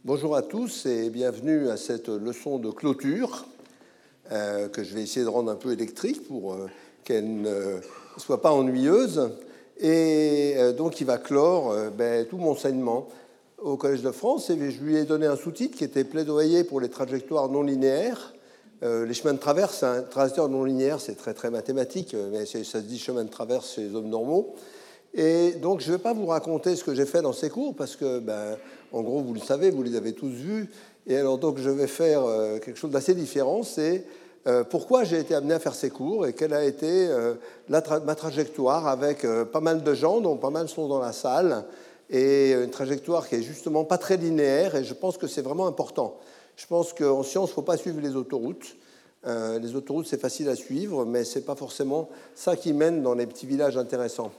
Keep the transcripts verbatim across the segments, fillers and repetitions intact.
Bonjour à tous et bienvenue à cette leçon de clôture euh, que je vais essayer de rendre un peu électrique pour euh, qu'elle ne soit pas ennuyeuse. Et euh, donc, il va clore euh, ben, tout mon enseignement au Collège de France. Et je lui ai donné un sous-titre qui était plaidoyer pour les trajectoires non linéaires. Euh, les chemins de traverse, un trajectoire non linéaire, c'est très très mathématique, mais ça se dit chemin de traverse chez les hommes normaux. Et donc, je ne vais pas vous raconter ce que j'ai fait dans ces cours, parce que, ben, en gros, vous le savez, vous les avez tous vus. Et alors, donc, je vais faire euh, quelque chose d'assez différent. C'est euh, pourquoi j'ai été amené à faire ces cours et quelle a été euh, la tra- ma trajectoire avec euh, pas mal de gens, dont pas mal sont dans la salle, et une trajectoire qui est justement pas très linéaire. Et je pense que c'est vraiment important. Je pense qu'en science, il ne faut pas suivre les autoroutes. Euh, les autoroutes, c'est facile à suivre, mais ce n'est pas forcément ça qui mène dans les petits villages intéressants.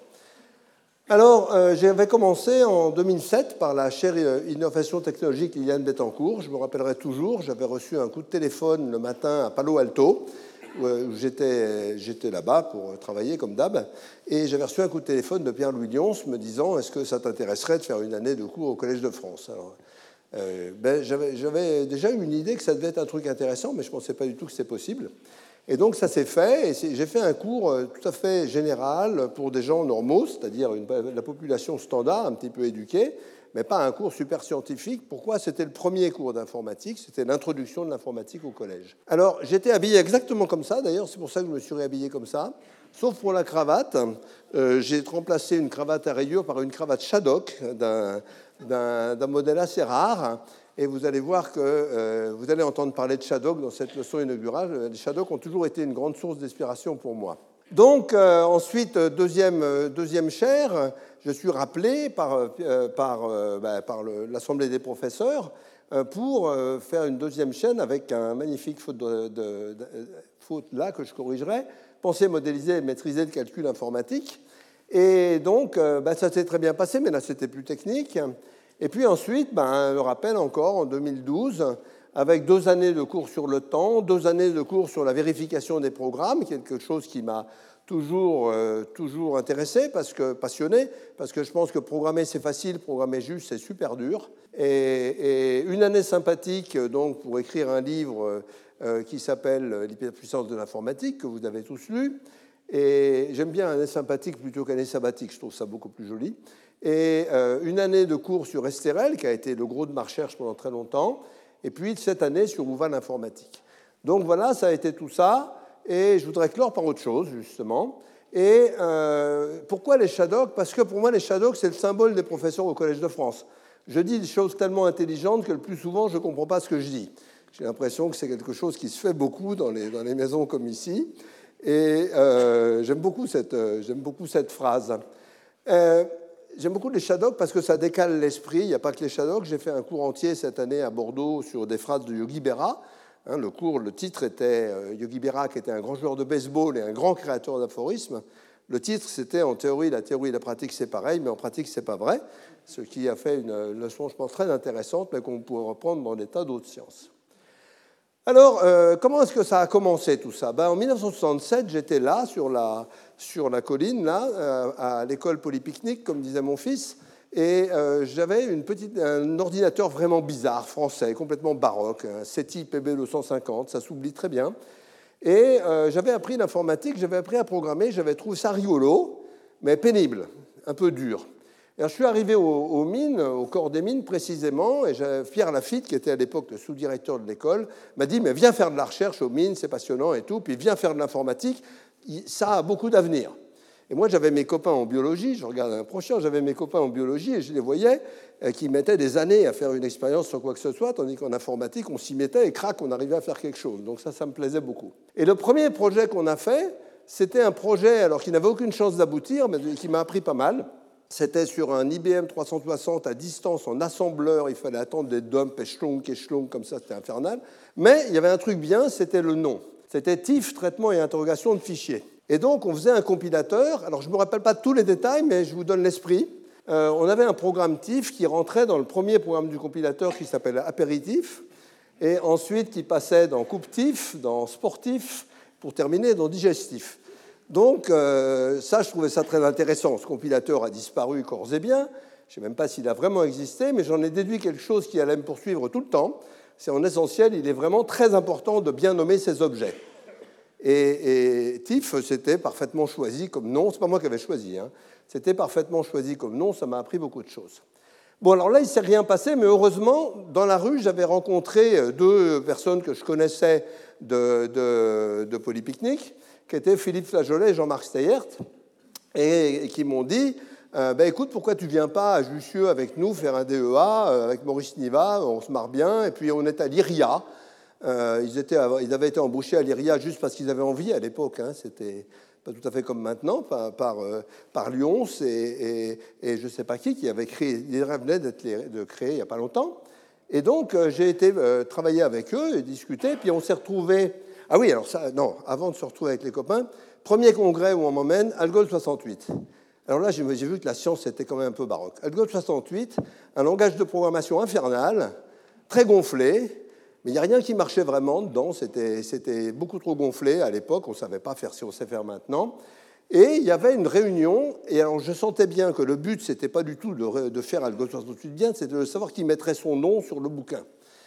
Alors, euh, j'avais commencé en deux mille sept par la chaire Innovation technologique Liliane Bettencourt. Je me rappellerai toujours, j'avais reçu un coup de téléphone le matin à Palo Alto, où j'étais, j'étais là-bas pour travailler comme d'hab, et j'avais reçu un coup de téléphone de Pierre-Louis Lyons me disant « Est-ce que ça t'intéresserait de faire une année de cours au Collège de France ?» Alors, euh, ben, j'avais, j'avais déjà eu une idée que ça devait être un truc intéressant, mais je ne pensais pas du tout que c'était possible. Et donc, ça s'est fait, et j'ai fait un cours tout à fait général pour des gens normaux, c'est-à-dire une, la population standard, un petit peu éduquée, mais pas un cours super scientifique. Pourquoi? C'était le premier cours d'informatique, c'était l'introduction de l'informatique au collège. Alors, j'étais habillé exactement comme ça, d'ailleurs, c'est pour ça que je me suis réhabillé comme ça, sauf pour la cravate. Euh, j'ai remplacé une cravate à rayures par une cravate Shadok d'un, d'un, d'un modèle assez rare. Et vous allez voir que euh, vous allez entendre parler de Shadok dans cette leçon inaugurale. Les Shadok ont toujours été une grande source d'inspiration pour moi. Donc, euh, ensuite, deuxième, deuxième chaire, je suis rappelé par, euh, par, euh, bah, par le, l'Assemblée des professeurs euh, pour euh, faire une deuxième chaîne avec un magnifique faute, de, de, de, faute là que je corrigerai, penser, modéliser et maîtriser le calcul informatique. Et donc, euh, bah, ça s'est très bien passé, mais là, c'était plus technique. Et puis ensuite, ben, le rappel encore en deux mille douze, avec deux années de cours sur le temps, deux années de cours sur la vérification des programmes, quelque chose qui m'a toujours, euh, toujours intéressé, parce que, passionné, parce que je pense que programmer c'est facile, programmer juste c'est super dur. Et, et une année sympathique donc, pour écrire un livre euh, qui s'appelle L'hyperpuissance de l'informatique, que vous avez tous lu. Et j'aime bien année sympathique plutôt qu'année sabbatique, je trouve ça beaucoup plus joli. Et euh, une année de cours sur Esterel, qui a été le gros de ma recherche pendant très longtemps, et puis cette année sur Ouval informatique. Donc voilà, ça a été tout ça, et je voudrais clore par autre chose, justement. Et euh, pourquoi les Shadok? Parce que pour moi, les Shadok, c'est le symbole des professeurs au Collège de France. Je dis des choses tellement intelligentes que le plus souvent, je ne comprends pas ce que je dis. J'ai l'impression que c'est quelque chose qui se fait beaucoup dans les, dans les maisons comme ici, et euh, j'aime beaucoup cette, euh, j'aime beaucoup cette phrase. Euh, J'aime beaucoup les Shadok parce que ça décale l'esprit. Il n'y a pas que les Shadok. J'ai fait un cours entier cette année à Bordeaux sur des phrases de Yogi Berra. Hein, le cours, le titre était euh, Yogi Berra, qui était un grand joueur de baseball et un grand créateur d'aphorismes. Le titre, c'était en théorie, la théorie et la pratique, c'est pareil, mais en pratique, c'est pas vrai. Ce qui a fait une leçon, je pense, très intéressante, mais qu'on pourrait reprendre dans des tas d'autres sciences. Alors, euh, comment est-ce que ça a commencé tout ça? Ben, en mille neuf cent soixante-sept, j'étais là, sur la, sur la colline, là, euh, à l'école Polypique, comme disait mon fils, et euh, j'avais une petite, un ordinateur vraiment bizarre, français, complètement baroque, un SETI P B deux cent cinquante, ça s'oublie très bien. Et euh, j'avais appris l'informatique, j'avais appris à programmer, j'avais trouvé ça rigolo, mais pénible, un peu dur. Alors, je suis arrivé aux, aux mines, au corps des mines précisément, et Pierre Lafitte, qui était à l'époque le sous-directeur de l'école, m'a dit « mais viens faire de la recherche aux mines, c'est passionnant et tout, puis viens faire de l'informatique, ça a beaucoup d'avenir ». Et moi, j'avais mes copains en biologie, je regardais un prochain, j'avais mes copains en biologie, et je les voyais qui mettaient des années à faire une expérience sur quoi que ce soit, tandis qu'en informatique, on s'y mettait et crac, on arrivait à faire quelque chose. Donc ça, ça me plaisait beaucoup. Et le premier projet qu'on a fait, c'était un projet alors qui n'avait aucune chance d'aboutir, mais qui m'a appris pas mal. C'était sur un I B M trois cent soixante à distance en assembleur. Il fallait attendre des dumps, échelon, échelon, comme ça, c'était infernal. Mais il y avait un truc bien, c'était le nom. C'était T I F, traitement et interrogation de fichiers. Et donc, on faisait un compilateur. Alors, je ne me rappelle pas tous les détails, mais je vous donne l'esprit. Euh, on avait un programme T I F qui rentrait dans le premier programme du compilateur qui s'appelle Apéritif, et ensuite qui passait dans Couptif, dans Sportif, pour terminer dans Digestif. Donc, euh, ça, je trouvais ça très intéressant. Ce compilateur a disparu corps et bien. Je ne sais même pas s'il a vraiment existé, mais j'en ai déduit quelque chose qui allait me poursuivre tout le temps. C'est en essentiel, il est vraiment très important de bien nommer ces objets. Et, et T I F, c'était parfaitement choisi comme nom. Ce n'est pas moi qui avais choisi. Hein. C'était parfaitement choisi comme nom. Ça m'a appris beaucoup de choses. Bon, alors là, il ne s'est rien passé, mais heureusement, dans la rue, j'avais rencontré deux personnes que je connaissais de, de, de Polypicnic, qui étaient Philippe Flageolet et Jean-Marc Steyert, et, et qui m'ont dit euh, ben, écoute, pourquoi tu ne viens pas à Jussieu avec nous faire un D E A euh, avec Maurice Niva, on se marre bien, et puis on est à l'I R I A. Euh, ils, étaient, ils avaient été embauchés à l'I R I A juste parce qu'ils avaient envie à l'époque, hein, c'était pas tout à fait comme maintenant, par, par, euh, par Lyons et, et, et je ne sais pas qui, qui avait créé, ils venaient d'être de créer il n'y a pas longtemps. Et donc, euh, j'ai été euh, travailler avec eux et discuter, puis on s'est retrouvés. Ah oui, alors ça, non, avant de se retrouver avec les copains, premier congrès où on m'emmène, Algol soixante-huit. Alors là, j'ai vu que la science était quand même un peu baroque. Algol soixante-huit, un langage de programmation infernal, très gonflé. Mais il n'y a rien qui marchait vraiment dedans, c'était, c'était beaucoup trop gonflé à l'époque, on ne savait pas faire si on sait faire maintenant. Et il y avait une réunion, et alors je sentais bien que le but, ce n'était pas du tout de, de faire Algol soixante-huit bien, c'était de savoir qui mettrait son nom sur le bouquin.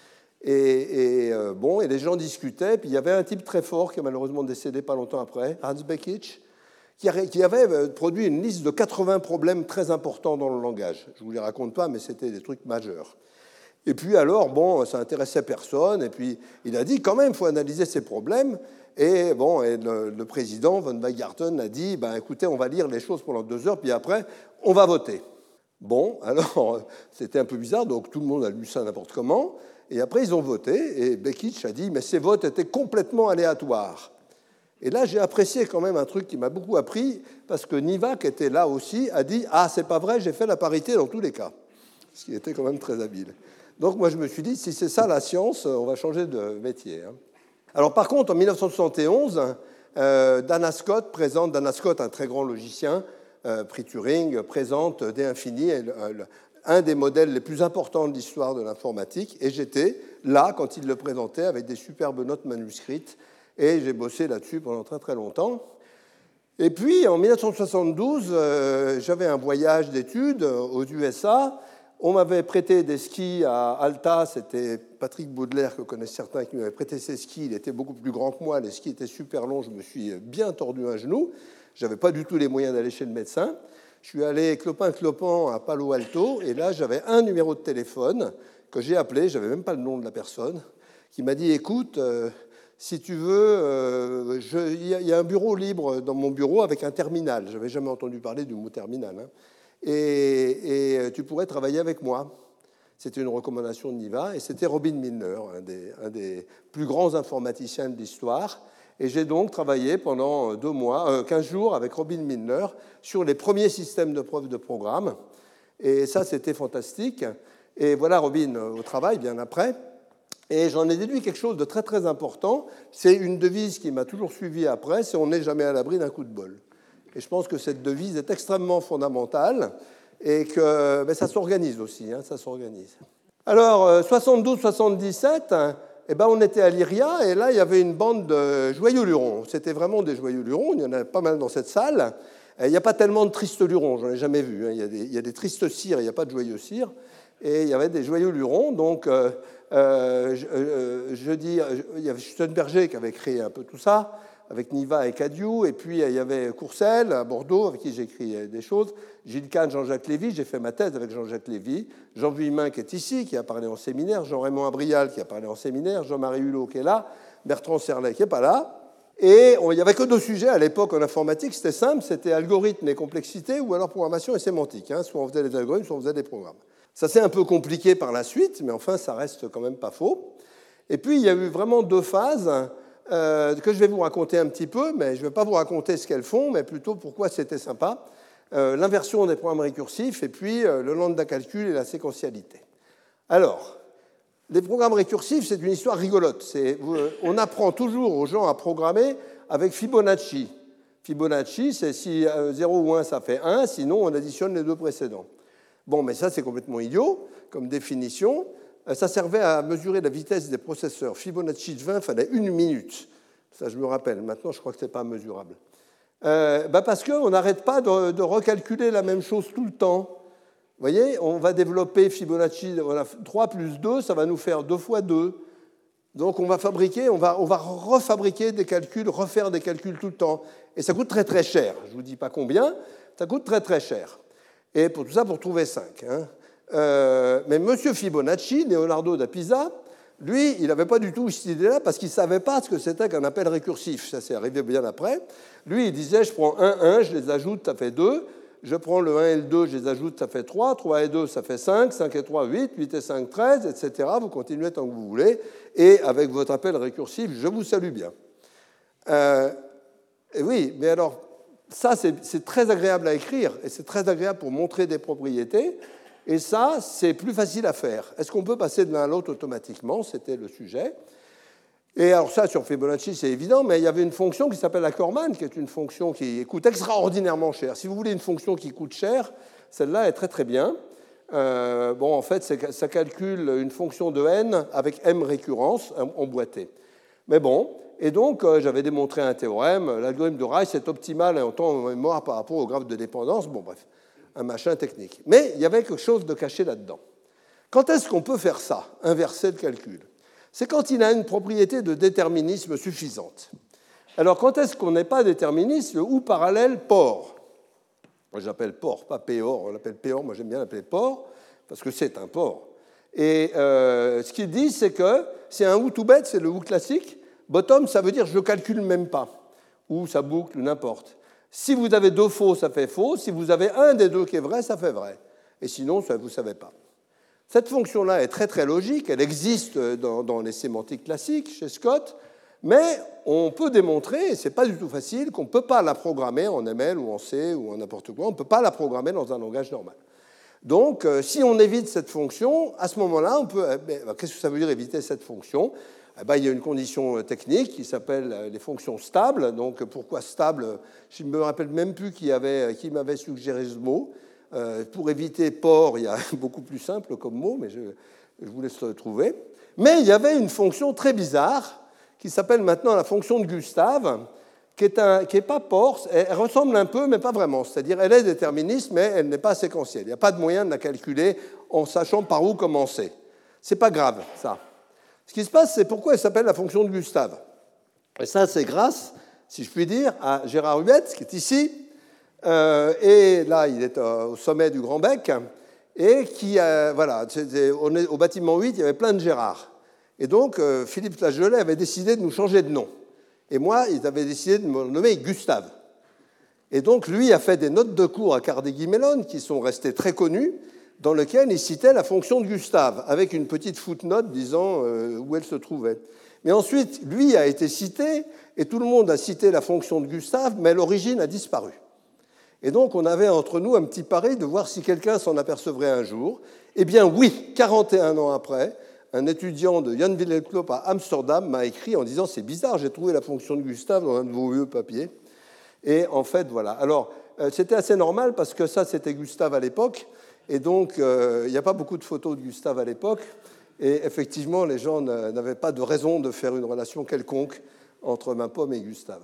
Et, et, euh, bon, et les gens discutaient, puis il y avait un type très fort qui est malheureusement décédé pas longtemps après, Hans Beckich, qui, a, qui avait produit une liste de quatre-vingts problèmes très importants dans le langage. Je ne vous les raconte pas, mais c'était des trucs majeurs. Et puis alors, bon, ça intéressait personne, et puis il a dit, quand même, il faut analyser ces problèmes, et bon, et le, le président, von Weingarten, a dit, ben, écoutez, on va lire les choses pendant deux heures, puis après, on va voter. Bon, alors, c'était un peu bizarre, donc tout le monde a lu ça n'importe comment, et après, ils ont voté, et Beckich a dit, mais ces votes étaient complètement aléatoires. Et là, j'ai apprécié quand même un truc qui m'a beaucoup appris, parce que Niva, qui était là aussi, a dit, ah, c'est pas vrai, j'ai fait la parité dans tous les cas, ce qui était quand même très habile. Donc moi, je me suis dit, si c'est ça la science, on va changer de métier. Alors par contre, en mille neuf cent soixante et onze, euh, Dana Scott présente, Dana Scott, un très grand logicien, euh, prix Turing, présente D infini, un des modèles les plus importants de l'histoire de l'informatique, et j'étais là quand il le présentait avec des superbes notes manuscrites, et j'ai bossé là-dessus pendant très très longtemps. Et puis en mille neuf cent soixante-douze, euh, j'avais un voyage d'études aux U S A. On m'avait prêté des skis à Alta, c'était Patrick Baudelaire, que connaissent certains, qui m'avait prêté ses skis. Il était beaucoup plus grand que moi, les skis étaient super longs, je me suis bien tordu un genou. Je n'avais pas du tout les moyens d'aller chez le médecin. Je suis allé clopin-clopant à Palo Alto, et là, j'avais un numéro de téléphone que j'ai appelé, je n'avais même pas le nom de la personne, qui m'a dit, écoute, euh, si tu veux, euh, il y, y a un bureau libre dans mon bureau avec un terminal. Je n'avais jamais entendu parler du mot terminal, hein. Et, et tu pourrais travailler avec moi. C'était une recommandation de Niva, et c'était Robin Milner, un des, un des plus grands informaticiens de l'histoire. Et j'ai donc travaillé pendant deux mois, euh, quinze jours avec Robin Milner sur les premiers systèmes de preuve de programme. Et ça, c'était fantastique. Et voilà Robin au travail, bien après. Et j'en ai déduit quelque chose de très, très important. C'est une devise qui m'a toujours suivi après, c'est « on n'est jamais à l'abri d'un coup de bol ». Et je pense que cette devise est extrêmement fondamentale et que ben, ça s'organise aussi, hein, ça s'organise. Alors, soixante-douze soixante-dix-sept, hein, eh ben, on était à l'I R I A et là, il y avait une bande de joyeux lurons. C'était vraiment des joyeux lurons, il y en a pas mal dans cette salle. Il n'y a pas tellement de tristes lurons, j'en ai jamais vu. Hein. Il y a des, il y a des tristes cires, il n'y a pas de joyeux cires. Et il y avait des joyeux lurons, donc euh, euh, je, euh, je dis, il y avait Sternberger qui avait créé un peu tout ça, avec Niva et Cadieux, et puis il y avait Courcelles à Bordeaux, avec qui j'ai écrit des choses, Gilles Kahn, Jean-Jacques Lévy, j'ai fait ma thèse avec Jean-Jacques Lévy, Jean Vuillemin qui est ici, qui a parlé en séminaire, Jean-Raymond Abrial qui a parlé en séminaire, Jean-Marie Hulot qui est là, Bertrand Serlet qui n'est pas là, et on, il n'y avait que deux sujets à l'époque en informatique, c'était simple, c'était algorithme et complexité, ou alors programmation et sémantique, hein, soit on faisait des algorithmes, soit on faisait des programmes. Ça s'est un peu compliqué par la suite, mais enfin ça reste quand même pas faux. Et puis il y a eu vraiment deux phases, Euh, que je vais vous raconter un petit peu, mais je ne vais pas vous raconter ce qu'elles font, mais plutôt pourquoi c'était sympa. Euh, l'inversion des programmes récursifs et puis euh, le lambda calcul et la séquentialité. Alors, les programmes récursifs, c'est une histoire rigolote. C'est, euh, on apprend toujours aux gens à programmer avec Fibonacci. Fibonacci, c'est si euh, zéro ou un, ça fait un, sinon on additionne les deux précédents. Bon, mais ça, c'est complètement idiot comme définition. Ça servait à mesurer la vitesse des processeurs. Fibonacci de vingt, il fallait une minute. Ça, je me rappelle. Maintenant, je crois que ce n'est pas mesurable. Euh, bah parce qu'on n'arrête pas de, de recalculer la même chose tout le temps. voyez, on va développer Fibonacci, voilà, trois plus deux, ça va nous faire deux fois deux. Donc on va fabriquer, on va, on va refabriquer des calculs, refaire des calculs tout le temps. Et ça coûte très très cher. Je ne vous dis pas combien, ça coûte très très cher. Et pour tout ça, pour trouver cinq. Hein. Euh, mais M. Fibonacci, Leonardo da Pisa, lui, il n'avait pas du tout cette idée-là parce qu'il ne savait pas ce que c'était qu'un appel récursif. Ça, c'est arrivé bien après. Lui, il disait, je prends un, un, je les ajoute, ça fait deux. Je prends le un et le deux, je les ajoute, ça fait trois. trois et deux, ça fait cinq. cinq et trois, huit. huit et cinq, treize, et cetera. Vous continuez tant que vous voulez. Et avec votre appel récursif, je vous salue bien. Euh, et oui, mais alors, ça, c'est, c'est très agréable à écrire. Et c'est très agréable pour montrer des propriétés. Et ça, c'est plus facile à faire. Est-ce qu'on peut passer de l'un à l'autre automatiquement? C'était le sujet. Et alors ça, sur Fibonacci, c'est évident, mais il y avait une fonction qui s'appelle Ackermann, qui est une fonction qui coûte extraordinairement cher. Si vous voulez une fonction qui coûte cher, celle-là est très très bien. Euh, bon, en fait, ça calcule une fonction de n avec m récurrences emboîtées. Mais bon, et donc euh, j'avais démontré un théorème, l'algorithme de Rice est optimal en temps en mémoire par rapport au graphe de dépendance. Bon, bref, un machin technique. Mais il y avait quelque chose de caché là-dedans. Quand est-ce qu'on peut faire ça, inverser le calcul? C'est quand il a une propriété de déterminisme suffisante. Alors, quand est-ce qu'on n'est pas déterministe? Le ou parallèle port. Moi, j'appelle port, pas péor. On l'appelle péor, moi j'aime bien l'appeler port, parce que c'est un port. Et euh, ce qu'il dit, c'est que c'est un ou tout bête, c'est le ou classique. Bottom, ça veut dire je ne calcule même pas. Ou ça boucle, n'importe. Si vous avez deux faux, ça fait faux. Si vous avez un des deux qui est vrai, ça fait vrai. Et sinon, ça, vous ne savez pas. Cette fonction-là est très très logique, elle existe dans, dans les sémantiques classiques chez Scott, mais on peut démontrer, et ce n'est pas du tout facile, qu'on ne peut pas la programmer en M L ou en C ou en n'importe quoi, on ne peut pas la programmer dans un langage normal. Donc, euh, si on évite cette fonction, à ce moment-là, on peut. Eh bien, qu'est-ce que ça veut dire éviter cette fonction? Eh bien, il y a une condition technique qui s'appelle les fonctions stables. Donc, pourquoi stable? Je ne me rappelle même plus qui, avait, qui m'avait suggéré ce mot. Euh, pour éviter port, il y a beaucoup plus simple comme mot, mais je, je vous laisse le trouver. Mais il y avait une fonction très bizarre qui s'appelle maintenant la fonction de Gustave, qui n'est qui est pas port, elle ressemble un peu, mais pas vraiment. C'est-à-dire, elle est déterministe, mais elle n'est pas séquentielle. Il n'y a pas de moyen de la calculer en sachant par où commencer. Ce n'est pas grave, ça. Ce qui se passe, c'est pourquoi elle s'appelle la fonction de Gustave. Et ça, c'est grâce, si je puis dire, à Gérard Huet, qui est ici. Euh, et là, il est au sommet du Grand Bec, et qui, euh, voilà, on est au bâtiment huit, il y avait plein de Gérard. Et donc, euh, Philippe Lagelet avait décidé de nous changer de nom. Et moi, il avait décidé de me nommer Gustave. Et donc, lui a fait des notes de cours à Carnegie Mellon, qui sont restées très connues, dans lesquelles il citait la fonction de Gustave, avec une petite footnote disant euh, où elle se trouvait. Mais ensuite, lui a été cité, et tout le monde a cité la fonction de Gustave, mais l'origine a disparu. Et donc, on avait entre nous un petit pari de voir si quelqu'un s'en apercevrait un jour. Eh bien, oui, quarante et un ans après, un étudiant de Jan Wilhelm Klopp à Amsterdam m'a écrit en disant « C'est bizarre, j'ai trouvé la fonction de Gustave dans un de vos vieux papiers. » Et en fait, voilà. Alors, euh, c'était assez normal parce que ça, c'était Gustave à l'époque. Et donc, euh, il n'y a pas beaucoup de photos de Gustave à l'époque. Et effectivement, les gens n'avaient pas de raison de faire une relation quelconque entre ma pomme et Gustave.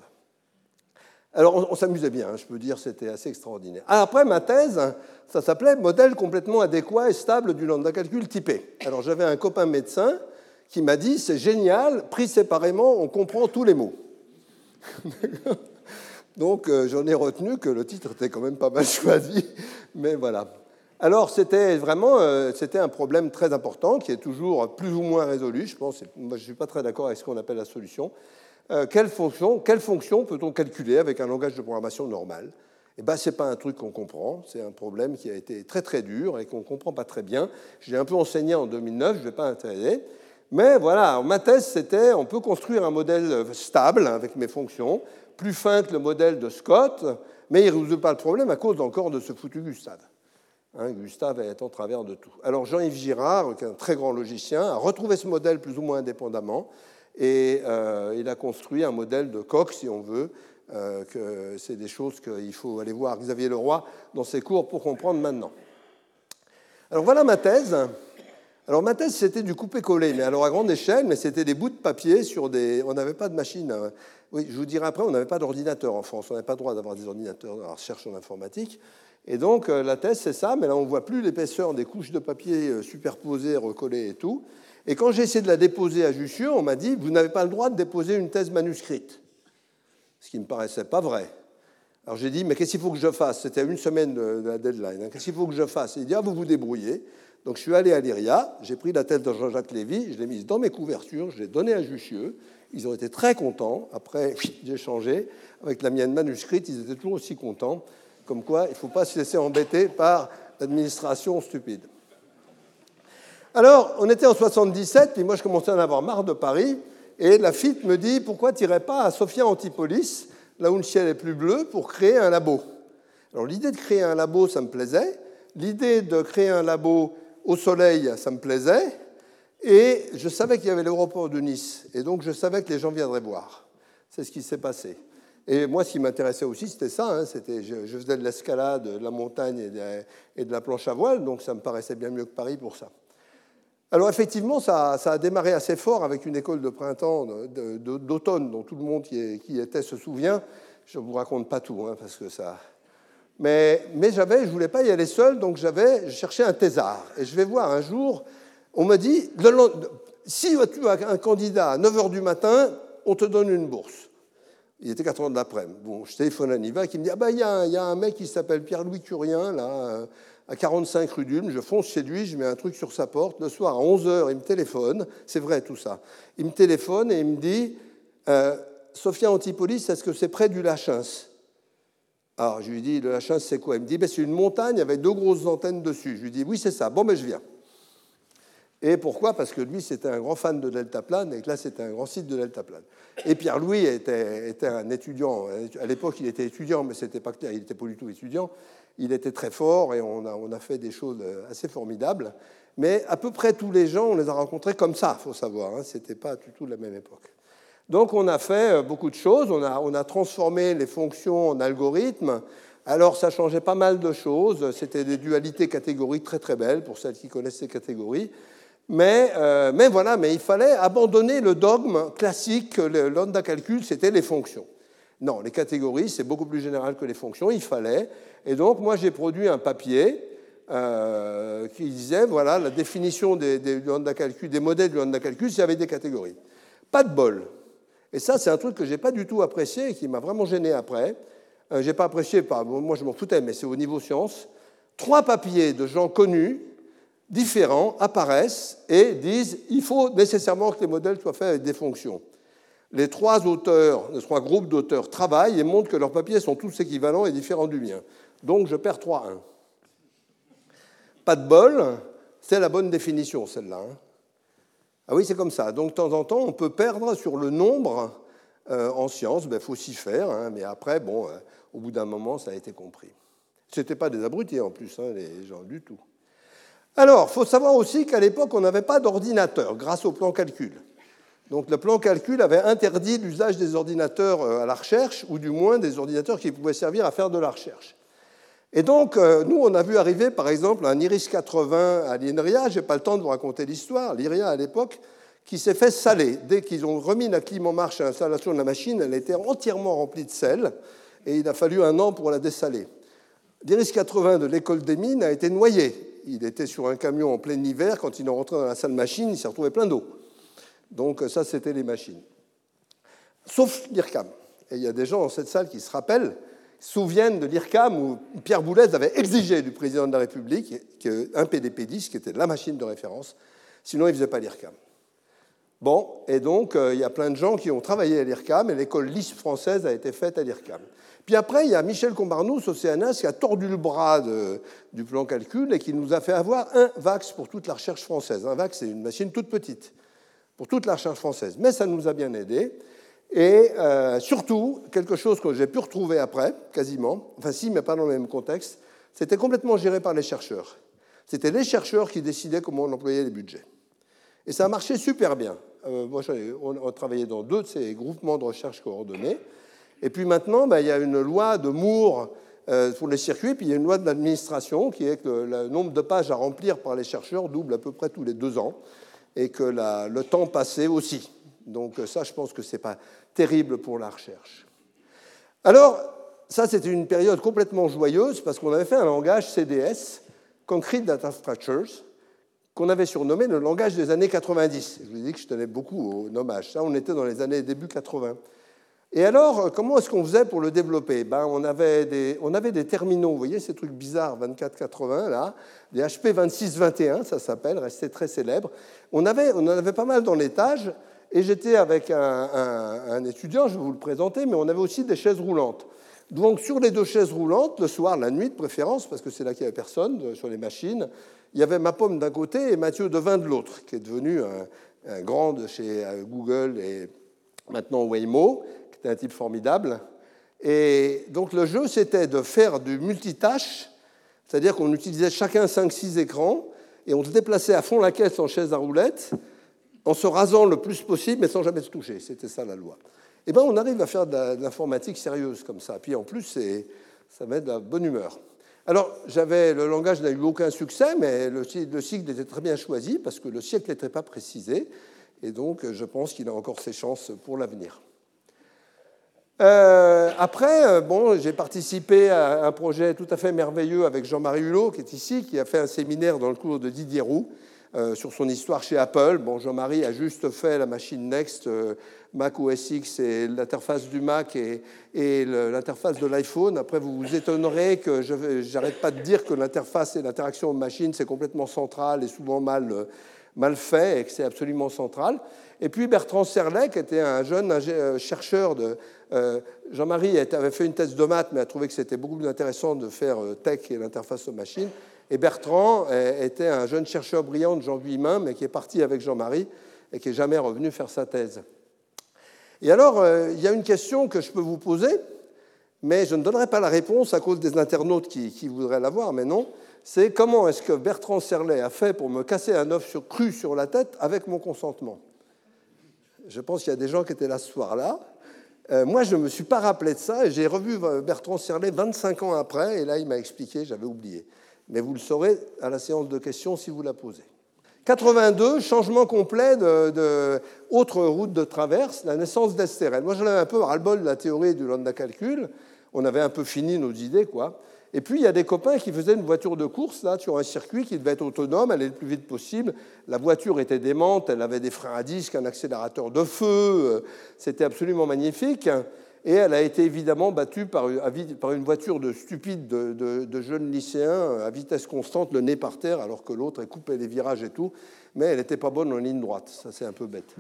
Alors, on, on s'amusait bien, hein, je peux dire, c'était assez extraordinaire. Ah, après, ma thèse, ça s'appelait « Modèle complètement adéquat et stable du lambda calcul typé ». Alors, j'avais un copain médecin qui m'a dit « C'est génial, pris séparément, on comprend tous les mots ». Donc, euh, j'en ai retenu que le titre était quand même pas mal choisi, mais voilà. Alors, c'était vraiment euh, c'était un problème très important qui est toujours plus ou moins résolu, je pense. Moi, je ne suis pas très d'accord avec ce qu'on appelle la solution. Euh, quelle fonction, quelle fonction peut-on calculer avec un langage de programmation normal? Eh bien, ce n'est pas un truc qu'on comprend, c'est un problème qui a été très très dur et qu'on ne comprend pas très bien. J'ai un peu enseigné en deux mille neuf, je ne vais pas intéresser. Mais voilà, ma thèse, c'était on peut construire un modèle stable avec mes fonctions, plus fin que le modèle de Scott, mais il ne résout pas le problème à cause encore de ce foutu Gustave. Hein, Gustave est en travers de tout. Alors Jean-Yves Girard, qui est un très grand logicien, a retrouvé ce modèle plus ou moins indépendamment, et euh, il a construit un modèle de Coq, si on veut, euh, que c'est des choses qu'il faut aller voir Xavier Leroy dans ses cours pour comprendre maintenant. Alors voilà ma thèse. Alors ma thèse, c'était du coupé-collé, mais alors à grande échelle, mais c'était des bouts de papier sur des... On n'avait pas de machine. Oui, je vous dirai après, on n'avait pas d'ordinateur en France, on n'avait pas le droit d'avoir des ordinateurs dans la recherche en informatique. Et donc, la thèse, c'est ça, mais là, on ne voit plus l'épaisseur des couches de papier superposées, recollées et tout. Et quand j'ai essayé de la déposer à Jussieu, on m'a dit, vous n'avez pas le droit de déposer une thèse manuscrite. Ce qui ne me paraissait pas vrai. Alors j'ai dit, mais qu'est-ce qu'il faut que je fasse? C'était à une semaine de la deadline. Hein. Qu'est-ce qu'il faut que je fasse? Il dit, ah, vous vous débrouillez. Donc je suis allé à l'I R I A, j'ai pris la thèse de Jean-Jacques Lévy, je l'ai mise dans mes couvertures, je l'ai donnée à Jussieu. Ils ont été très contents. Après, j'ai changé. Avec la mienne manuscrite, ils étaient toujours aussi contents. Comme quoi, il ne faut pas se laisser embêter par l'administration stupide. Alors, on était en soixante-dix-sept, puis moi, je commençais à en avoir marre de Paris. Et la F I T me dit, pourquoi tu n'irais pas à Sophia Antipolis, là où le ciel est plus bleu, pour créer un labo? Alors, l'idée de créer un labo, ça me plaisait. L'idée de créer un labo au soleil, ça me plaisait. Et je savais qu'il y avait l'aéroport de Nice. Et donc, je savais que les gens viendraient voir. C'est ce qui s'est passé. Et moi, ce qui m'intéressait aussi, c'était ça. Hein, c'était, je, je faisais de l'escalade, de la montagne et de, et de la planche à voile. Donc, ça me paraissait bien mieux que Paris pour ça. Alors, effectivement, ça, ça a démarré assez fort avec une école de printemps, de, de, d'automne, dont tout le monde qui, est, qui était se souvient. Je ne vous raconte pas tout, hein, parce que ça... Mais, mais j'avais, je ne voulais pas y aller seul, donc j'avais, je cherchais un thésard. Et je vais voir un jour, on me dit, le, si tu as un candidat à neuf heures du matin, on te donne une bourse. Il était quatre heures de l'après-midi. Bon, je téléphone à Niva qui me dit, ah ben, il y, y a un mec qui s'appelle Pierre-Louis Curien, là, à quarante-cinq rue d'Ulm. Je fonce chez lui, je mets un truc sur sa porte. Le soir, à onze heures, il me téléphone. C'est vrai, tout ça. Il me téléphone et il me dit, euh, Sophia Antipolis, est-ce que c'est près du Lachins? Alors, je lui dis, le Lachins, c'est quoi? Il me dit, ben, c'est une montagne avec deux grosses antennes dessus. Je lui dis, oui, c'est ça. Bon, ben, je viens. Et pourquoi? Parce que lui, c'était un grand fan de deltaplane et que là, c'était un grand site de deltaplane. Et Pierre-Louis était, était un étudiant. À l'époque, il était étudiant, mais c'était pas clair, il n'était pas du tout étudiant. Il était très fort et on a, on a fait des choses assez formidables. Mais à peu près tous les gens, on les a rencontrés comme ça, il faut savoir. Hein, ce n'était pas du tout la même époque. Donc, on a fait beaucoup de choses. On a, on a transformé les fonctions en algorithmes. Alors, ça changeait pas mal de choses. C'était des dualités catégoriques très, très belles, pour celles qui connaissent ces catégories. Mais, euh, mais voilà, mais il fallait abandonner le dogme classique que le lambda calcul, c'était les fonctions. Non, les catégories, c'est beaucoup plus général que les fonctions, il fallait. Et donc, moi, j'ai produit un papier euh, qui disait, voilà, la définition des, des, lambda calcul, des modèles du lambda calcul, c'est avec des catégories. Pas de bol. Et ça, c'est un truc que je n'ai pas du tout apprécié et qui m'a vraiment gêné après. Euh, je n'ai pas apprécié, pas, moi, je m'en foutais, mais c'est au niveau science. Trois papiers de gens connus, différents, apparaissent et disent il faut nécessairement que les modèles soient faits avec des fonctions. Les trois auteurs, les trois groupes d'auteurs travaillent et montrent que leurs papiers sont tous équivalents et différents du mien. Donc je perds trois un. Pas de bol, c'est la bonne définition, celle-là. Hein. Ah oui, c'est comme ça. Donc de temps en temps, on peut perdre sur le nombre euh, en sciences. Il ben, faut s'y faire, hein, mais après, bon, euh, au bout d'un moment, ça a été compris. Ce n'étaient pas des abrutis en plus, hein, les gens du tout. Alors, il faut savoir aussi qu'à l'époque, on n'avait pas d'ordinateur grâce au plan calcul. Donc le plan calcul avait interdit l'usage des ordinateurs à la recherche, ou du moins des ordinateurs qui pouvaient servir à faire de la recherche. Et donc, nous, on a vu arriver, par exemple, un Iris quatre-vingts à l'I N R I A, je n'ai pas le temps de vous raconter l'histoire, l'I R I A à l'époque, qui s'est fait saler. Dès qu'ils ont remis la clim en marche à l'installation de la machine, elle était entièrement remplie de sel, et il a fallu un an pour la dessaler. L'Iris quatre-vingts de l'école des mines a été noyé. Il était sur un camion en plein hiver. Quand il est rentré dans la salle machine, il s'est retrouvé plein d'eau. Donc ça, c'était les machines. Sauf l'I R C A M. Et il y a des gens dans cette salle qui se rappellent, se souviennent de l'I R C A M où Pierre Boulez avait exigé du président de la République un P D P dix, qui était la machine de référence. Sinon, il ne faisait pas l'I R C A M. Bon, et donc, euh, il y a plein de gens qui ont travaillé à l'I R C A M, et l'école L I S française a été faite à l'I R C A M. Puis après, il y a Michel Combarnous au C N S qui a tordu le bras de, du plan calcul et qui nous a fait avoir un VAX pour toute la recherche française. Un VAX, c'est une machine toute petite pour toute la recherche française. Mais ça nous a bien aidés. Et euh, surtout, quelque chose que j'ai pu retrouver après, quasiment, enfin si, mais pas dans le même contexte, c'était complètement géré par les chercheurs. C'était les chercheurs qui décidaient comment on employait les budgets. Et ça a marché super bien. Euh, moi, on a travaillé dans deux de ces groupements de recherche coordonnés. Et puis maintenant, ben, il y a une loi de Moore euh, pour les circuits, puis il y a une loi de l'administration qui est que le, le nombre de pages à remplir par les chercheurs double à peu près tous les deux ans, et que la, le temps passé aussi. Donc ça, je pense que ce n'est pas terrible pour la recherche. Alors, ça, c'était une période complètement joyeuse parce qu'on avait fait un langage C D S, Concrete Data Structures, qu'on avait surnommé le langage des années quatre-vingt-dix. Je vous ai dit que je tenais beaucoup au nommage. Ça, on était dans les années début quatre-vingts. Et alors, comment est-ce qu'on faisait pour le développer? Ben, on, avait des, on avait des terminaux, vous voyez ces trucs bizarres, vingt-quatre quatre-vingts, là, des H P vingt-six vingt et un, ça s'appelle, resté très célèbre. On, avait, on en avait pas mal dans l'étage, et j'étais avec un, un, un étudiant, je vais vous le présenter, mais on avait aussi des chaises roulantes. Donc, sur les deux chaises roulantes, le soir, la nuit de préférence, parce que c'est là qu'il n'y avait personne, sur les machines, il y avait ma pomme d'un côté et Mathieu Devin de l'autre, qui est devenu un, un grand de chez Google et maintenant Waymo, qui était un type formidable. Et donc le jeu, c'était de faire du multitâche, c'est-à-dire qu'on utilisait chacun cinq six écrans et on se déplaçait à fond la caisse en chaise à roulettes en se rasant le plus possible mais sans jamais se toucher. C'était ça la loi. Et bien on arrive à faire de l'informatique sérieuse comme ça. Puis en plus, c'est, ça met de la bonne humeur. Alors, j'avais, le langage n'a eu aucun succès, mais le, le cycle était très bien choisi parce que le siècle n'était pas précisé. Et donc, je pense qu'il a encore ses chances pour l'avenir. Euh, après, bon, j'ai participé à un projet tout à fait merveilleux avec Jean-Marie Hulot, qui est ici, qui a fait un séminaire dans le cours de Didier Roux euh, sur son histoire chez Apple. Bon, Jean-Marie a juste fait la machine Next, euh, Mac O S X et l'interface du Mac et, et le, l'interface de l'iPhone. Après, vous vous étonnerez que je n'arrête pas de dire que l'interface et l'interaction machine, c'est complètement central et souvent mal, mal fait et que c'est absolument central. Et puis Bertrand Serlet, qui était un jeune chercheur de... Euh, Jean-Marie avait fait une thèse de maths, mais a trouvé que c'était beaucoup plus intéressant de faire tech et l'interface aux machines. Et Bertrand était un jeune chercheur brillant de Jean Guillemin, mais qui est parti avec Jean-Marie et qui n'est jamais revenu faire sa thèse. Et alors, euh, il y a une question que je peux vous poser, mais je ne donnerai pas la réponse à cause des internautes qui, qui voudraient l'avoir, mais non. C'est comment est-ce que Bertrand Serlet a fait pour me casser un œuf sur, cru sur la tête avec mon consentement? Je pense qu'il y a des gens qui étaient là ce soir-là. Euh, moi, je ne me suis pas rappelé de ça, et j'ai revu Bertrand Serlet vingt-cinq ans après, et là, il m'a expliqué, j'avais oublié. Mais vous le saurez à la séance de questions si vous la posez. quatre-vingt-deux, changement complet de, de autre route de traverse, la naissance d'S T R L. Moi, j'en avais un peu ras-le-bol de la théorie du lambda calcul. On avait un peu fini nos idées, quoi. Et puis, il y a des copains qui faisaient une voiture de course là, sur un circuit qui devait être autonome, aller le plus vite possible. La voiture était démente, elle avait des freins à disque, un accélérateur de feu. C'était absolument magnifique. Et elle a été évidemment battue par une voiture de stupides de, de, de jeunes lycéens à vitesse constante, le nez par terre, alors que l'autre coupait les virages et tout. Mais elle n'était pas bonne en ligne droite. Ça, c'est un peu bête.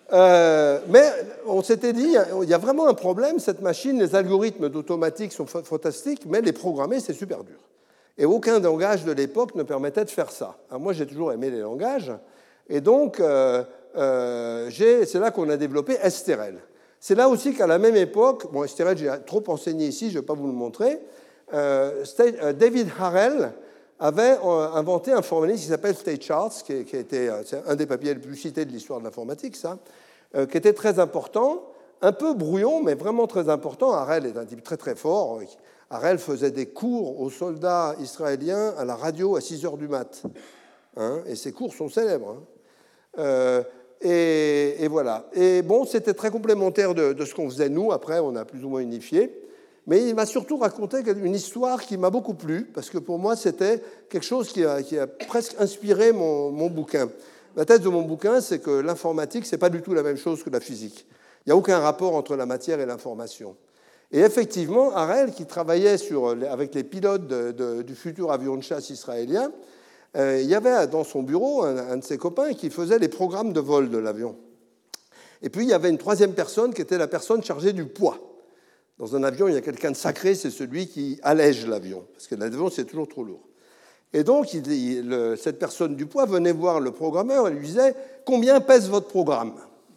Euh, mais on s'était dit, il y a vraiment un problème, cette machine, les algorithmes d'automatique sont fantastiques, mais les programmer, c'est super dur. Et aucun langage de l'époque ne permettait de faire ça. Alors moi, j'ai toujours aimé les langages, et donc euh, euh, c'est là qu'on a développé S T R L. C'est là aussi qu'à la même époque, bon, S T R L, j'ai trop enseigné ici, je ne vais pas vous le montrer, euh, David Harrell avait inventé un formalisme qui s'appelle State Charts, qui, qui a été c'est un des papiers les plus cités de l'histoire de l'informatique, ça, euh, qui était très important, un peu brouillon, mais vraiment très important. Harrell est un type très très fort. Harrell faisait des cours aux soldats israéliens à la radio à six heures du mat. Hein, et ces cours sont célèbres. Hein. Euh, et, et voilà. Et bon, c'était très complémentaire de, de ce qu'on faisait nous. Après, on a plus ou moins unifié. Mais il m'a surtout raconté une histoire qui m'a beaucoup plu, parce que pour moi, c'était quelque chose qui a, qui a presque inspiré mon, mon bouquin. La thèse de mon bouquin, c'est que l'informatique, ce n'est pas du tout la même chose que la physique. Il n'y a aucun rapport entre la matière et l'information. Et effectivement, Harrell, qui travaillait sur, avec les pilotes de, de, du futur avion de chasse israélien, euh, il y avait dans son bureau un, un de ses copains qui faisait les programmes de vol de l'avion. Et puis, il y avait une troisième personne qui était la personne chargée du poids. Dans un avion, il y a quelqu'un de sacré, c'est celui qui allège l'avion, parce que l'avion, c'est toujours trop lourd. Et donc, il, il, le, cette personne du poids venait voir le programmeur et lui disait « Combien pèse votre programme ?»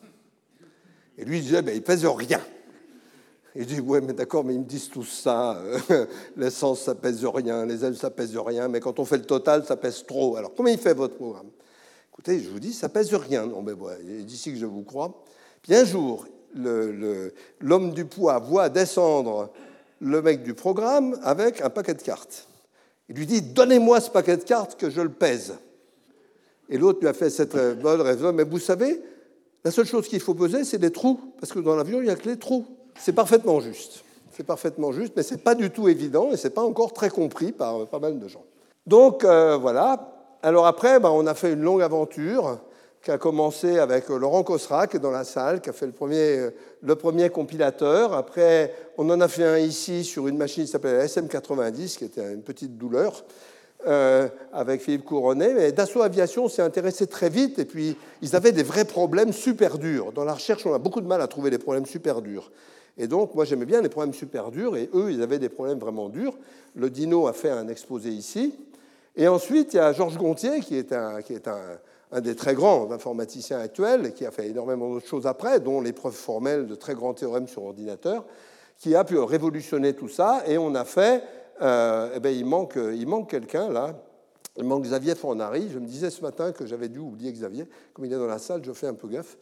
Et lui, il disait ben, « Il pèse rien. » Il dit « Ouais, mais d'accord, mais ils me disent tous ça. L'essence, ça pèse rien, les ailes, ça pèse rien, mais quand on fait le total, ça pèse trop. Alors, combien il fait votre programme ?» Écoutez, je vous dis, ça pèse rien. Non, mais ouais, d'ici que je vous crois. Puis un jour, Le, le, l'homme du poids voit descendre le mec du programme avec un paquet de cartes. Il lui dit « Donnez-moi ce paquet de cartes que je le pèse. » Et l'autre lui a fait cette bonne raison. Mais vous savez, la seule chose qu'il faut peser, c'est les trous, parce que dans l'avion, il n'y a que les trous. C'est parfaitement juste. c'est parfaitement juste, mais ce n'est pas du tout évident et ce n'est pas encore très compris par pas mal de gens. Donc, euh, voilà. Alors après, ben, on a fait une longue aventure qui a commencé avec Laurent Cosra, qui est dans la salle, qui a fait le premier, le premier compilateur. Après, on en a fait un ici sur une machine qui s'appelait S M quatre-vingt-dix, qui était une petite douleur, euh, avec Philippe Couronnet. Mais Dassault Aviation s'est intéressé très vite, et puis ils avaient des vrais problèmes super durs. Dans la recherche, on a beaucoup de mal à trouver des problèmes super durs. Et donc, moi, j'aimais bien les problèmes super durs, et eux, ils avaient des problèmes vraiment durs. Le Dino a fait un exposé ici. Et ensuite, il y a Georges Gontier, qui est un... Qui est un un des très grands informaticiens actuels, qui a fait énormément d'autres choses après, dont les preuves formelles de très grands théorèmes sur ordinateur, qui a pu révolutionner tout ça, et on a fait... Euh, eh bien, il manque, il manque quelqu'un, là. Il manque Xavier Fornari. Je me disais ce matin que j'avais dû oublier Xavier. Comme il est dans la salle, je fais un peu gaffe.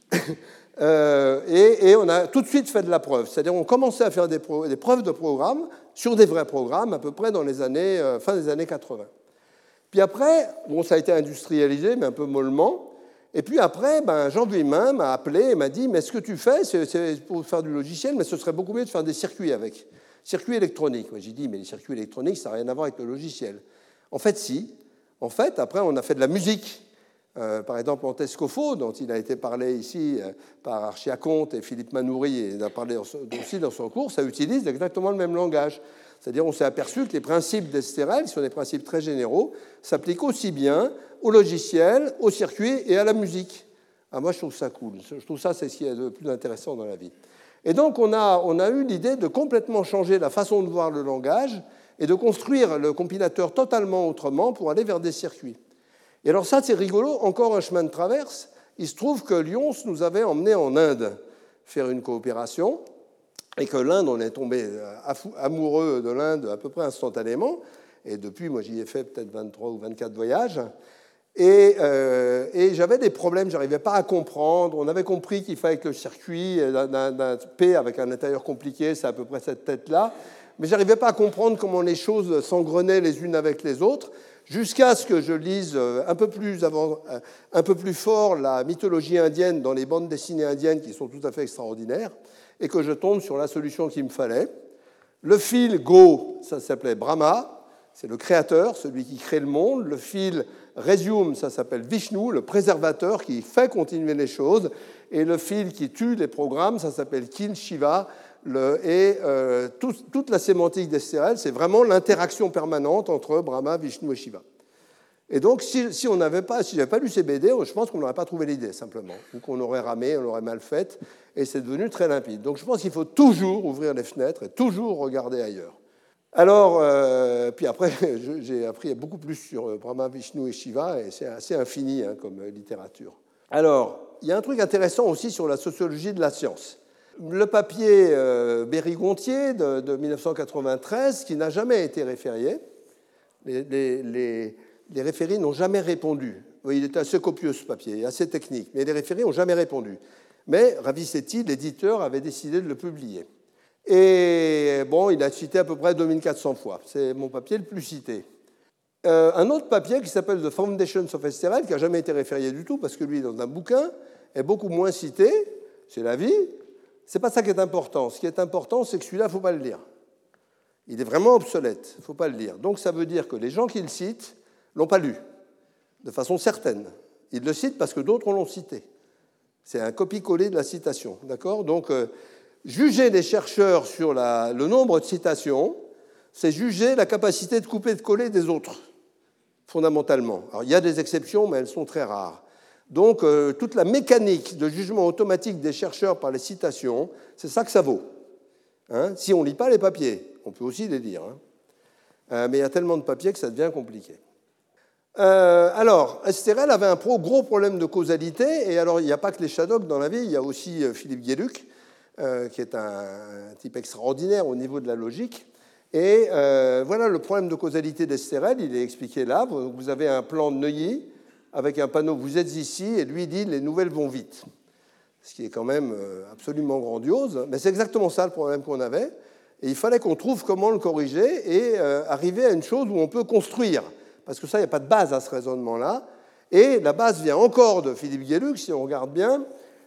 euh, et, et on a tout de suite fait de la preuve. C'est-à-dire on commençait à faire des, pro, des preuves de programmes sur des vrais programmes, à peu près dans les années, euh, fin des années quatre-vingts. Puis après, bon, ça a été industrialisé, mais un peu mollement. Et puis après, ben, Jean Vuillemin m'a appelé et m'a dit « Mais ce que tu fais, c'est, c'est pour faire du logiciel, mais ce serait beaucoup mieux de faire des circuits avec. Circuits électroniques. » J'ai dit « Mais les circuits électroniques, ça n'a rien à voir avec le logiciel. » En fait, si. En fait, après, on a fait de la musique. Euh, par exemple, en Tescofo, dont il a été parlé ici euh, par Archiaconte et Philippe Manoury, et il a parlé aussi dans son cours, ça utilise exactement le même langage. C'est-à-dire on s'est aperçu que les principes d'Esterel, qui sont des principes très généraux, s'appliquent aussi bien au logiciel, au circuit et à la musique. Ah, moi, je trouve ça cool. Je trouve ça, c'est ce qui est le plus intéressant dans la vie. Et donc, on a, on a eu l'idée de complètement changer la façon de voir le langage et de construire le compilateur totalement autrement pour aller vers des circuits. Et alors ça, c'est rigolo, encore un chemin de traverse. Il se trouve que Lyons nous avait emmenés en Inde faire une coopération, et que l'Inde, on est tombé amoureux de l'Inde à peu près instantanément. Et depuis, moi, j'y ai fait peut-être vingt-trois ou vingt-quatre voyages. Et, euh, et j'avais des problèmes, je n'arrivais pas à comprendre. On avait compris qu'il fallait que le circuit d'un, d'un P avec un intérieur compliqué, c'est à peu près cette tête-là. Mais je n'arrivais pas à comprendre comment les choses s'engrenaient les unes avec les autres, jusqu'à ce que je lise un peu plus avant, un peu plus fort la mythologie indienne dans les bandes dessinées indiennes qui sont tout à fait extraordinaires, et que je tombe sur la solution qu'il me fallait. Le fil Go, ça s'appelait Brahma, c'est le créateur, celui qui crée le monde. Le fil Resume, ça s'appelle Vishnu, le préservateur qui fait continuer les choses. Et le fil qui tue les programmes, ça s'appelle Kin Shiva. Le, et euh, tout, toute la sémantique d'Esterel, c'est vraiment l'interaction permanente entre Brahma, Vishnu et Shiva. Et donc, si, si on n'avait pas, si j'avais pas lu ces B D, je pense qu'on n'aurait pas trouvé l'idée, simplement. Ou qu'on aurait ramé, on l'aurait mal faite, et c'est devenu très limpide. Donc, je pense qu'il faut toujours ouvrir les fenêtres et toujours regarder ailleurs. Alors, euh, puis après, j'ai appris beaucoup plus sur Brahma, Vishnu et Shiva, et c'est assez infini hein, comme littérature. Alors, il y a un truc intéressant aussi sur la sociologie de la science. Le papier euh, Berry-Gontier de, de mille neuf cent quatre-vingt-treize, qui n'a jamais été référé, les... les, les Les référés n'ont jamais répondu. Oui, il est assez copieux, ce papier, assez technique, mais les référés n'ont jamais répondu. Mais Ravisetti, l'éditeur, avait décidé de le publier. Et bon, il a cité à peu près deux mille quatre cents fois. C'est mon papier le plus cité. Euh, un autre papier qui s'appelle The Foundations of Esterel, qui n'a jamais été référé du tout, parce que lui, dans un bouquin, est beaucoup moins cité. C'est la vie. Ce n'est pas ça qui est important. Ce qui est important, c'est que celui-là, il ne faut pas le lire. Il est vraiment obsolète. Il ne faut pas le lire. Donc, ça veut dire que les gens qui le citent ne l'ont pas lu, de façon certaine. Ils le citent parce que d'autres l'ont cité. C'est un copier-coller de la citation. D'accord ? Donc, euh, juger les chercheurs sur la, le nombre de citations, c'est juger la capacité de couper et de coller des autres, fondamentalement. Alors, il y a des exceptions, mais elles sont très rares. Donc, euh, toute la mécanique de jugement automatique des chercheurs par les citations, c'est ça que ça vaut. Hein ? Si on ne lit pas les papiers, on peut aussi les lire. Hein ? Euh, mais il y a tellement de papiers que ça devient compliqué. Euh, alors, Esterel avait un pro, gros problème de causalité, et alors il n'y a pas que les Shadocks dans la vie, il y a aussi euh, Philippe Guéluc, euh, qui est un, un type extraordinaire au niveau de la logique. Et euh, voilà le problème de causalité d'Esterel, il est expliqué là. Vous avez un plan de Neuilly avec un panneau, vous êtes ici, et lui dit les nouvelles vont vite. Ce qui est quand même absolument grandiose, mais c'est exactement ça le problème qu'on avait. Et il fallait qu'on trouve comment le corriger et euh, arriver à une chose où on peut construire. Parce que ça, il n'y a pas de base à ce raisonnement-là. Et la base vient encore de Philippe Guéluc, si on regarde bien.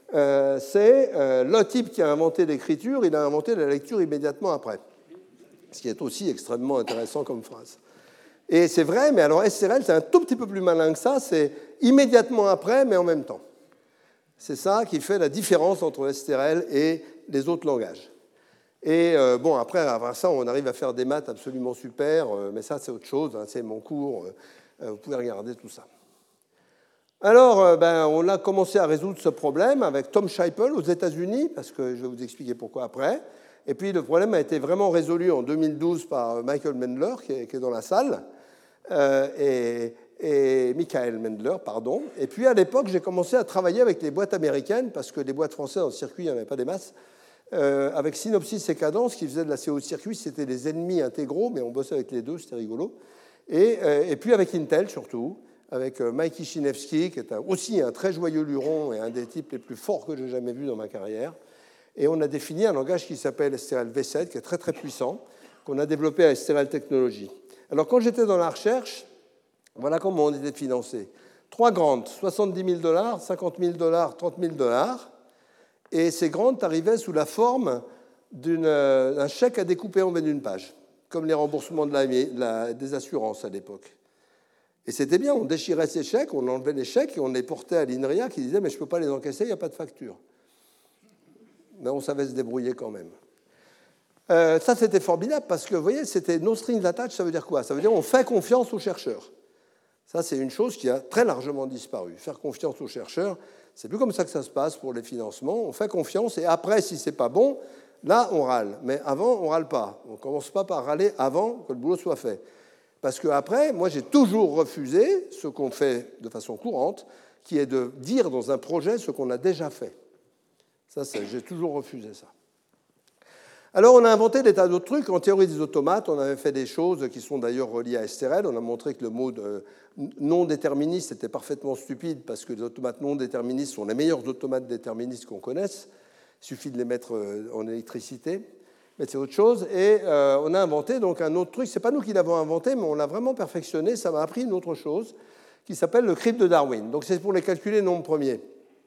euh, c'est euh, le type qui a inventé l'écriture, il a inventé la lecture immédiatement après. Ce qui est aussi extrêmement intéressant comme phrase. Et c'est vrai, mais alors S R L, c'est un tout petit peu plus malin que ça, c'est immédiatement après, mais en même temps. C'est ça qui fait la différence entre S R L et les autres langages. Et euh, bon, après, après ça, on arrive à faire des maths absolument super, euh, mais ça, c'est autre chose, hein, c'est mon cours, euh, vous pouvez regarder tout ça. Alors, euh, ben, on a commencé à résoudre ce problème avec Tom Scheipel aux États-Unis, parce que je vais vous expliquer pourquoi après. Et puis, le problème a été vraiment résolu en deux mille douze par Michael Mendler, qui est, qui est dans la salle. Euh, et, et Michael Mendler, pardon. Et puis à l'époque, j'ai commencé à travailler avec les boîtes américaines, parce que les boîtes françaises en circuit, il n'y en avait pas des masses, euh, avec Synopsys et Cadence, qui faisaient de la C O circuit, c'était les ennemis intégraux, mais on bossait avec les deux, c'était rigolo. Et, euh, et puis avec Intel, surtout, avec euh, Mike Ishinevsky, qui est un, aussi un très joyeux luron et un des types les plus forts que j'ai jamais vus dans ma carrière. Et on a défini un langage qui s'appelle S R L V sept, qui est très très puissant, qu'on a développé à S R L Technologies. Alors, quand j'étais dans la recherche, voilà comment on était financé. Trois grandes, soixante-dix mille dollars, cinquante mille dollars, trente mille dollars. Et ces grandes arrivaient sous la forme d'un chèque à découper en bas d'une page, comme les remboursements de la, la, des assurances à l'époque. Et c'était bien, on déchirait ces chèques, on enlevait les chèques et on les portait à l'INRIA qui disait « mais je ne peux pas les encaisser, il n'y a pas de facture ». Mais on savait se débrouiller quand même. Euh, ça, c'était formidable parce que, vous voyez, c'était no strings attached, ça veut dire quoi? Ça veut dire on fait confiance aux chercheurs. Ça, c'est une chose qui a très largement disparu. Faire confiance aux chercheurs, c'est plus comme ça que ça se passe pour les financements. On fait confiance et après, si c'est pas bon, là, on râle. Mais avant, on râle pas. On ne commence pas par râler avant que le boulot soit fait. Parce qu'après, moi, j'ai toujours refusé ce qu'on fait de façon courante, qui est de dire dans un projet ce qu'on a déjà fait. Ça, j'ai toujours refusé ça. Alors, on a inventé des tas d'autres trucs. En théorie des automates, on avait fait des choses qui sont d'ailleurs reliées à S R L. On a montré que le mot de non déterministe était parfaitement stupide parce que les automates non déterministes sont les meilleurs automates déterministes qu'on connaisse. Il suffit de les mettre en électricité. Mais c'est autre chose. Et euh, on a inventé donc un autre truc. Ce n'est pas nous qui l'avons inventé, mais on l'a vraiment perfectionné. Ça m'a appris une autre chose qui s'appelle le crypte de Darwin. Donc, c'est pour les calculer nombres premiers.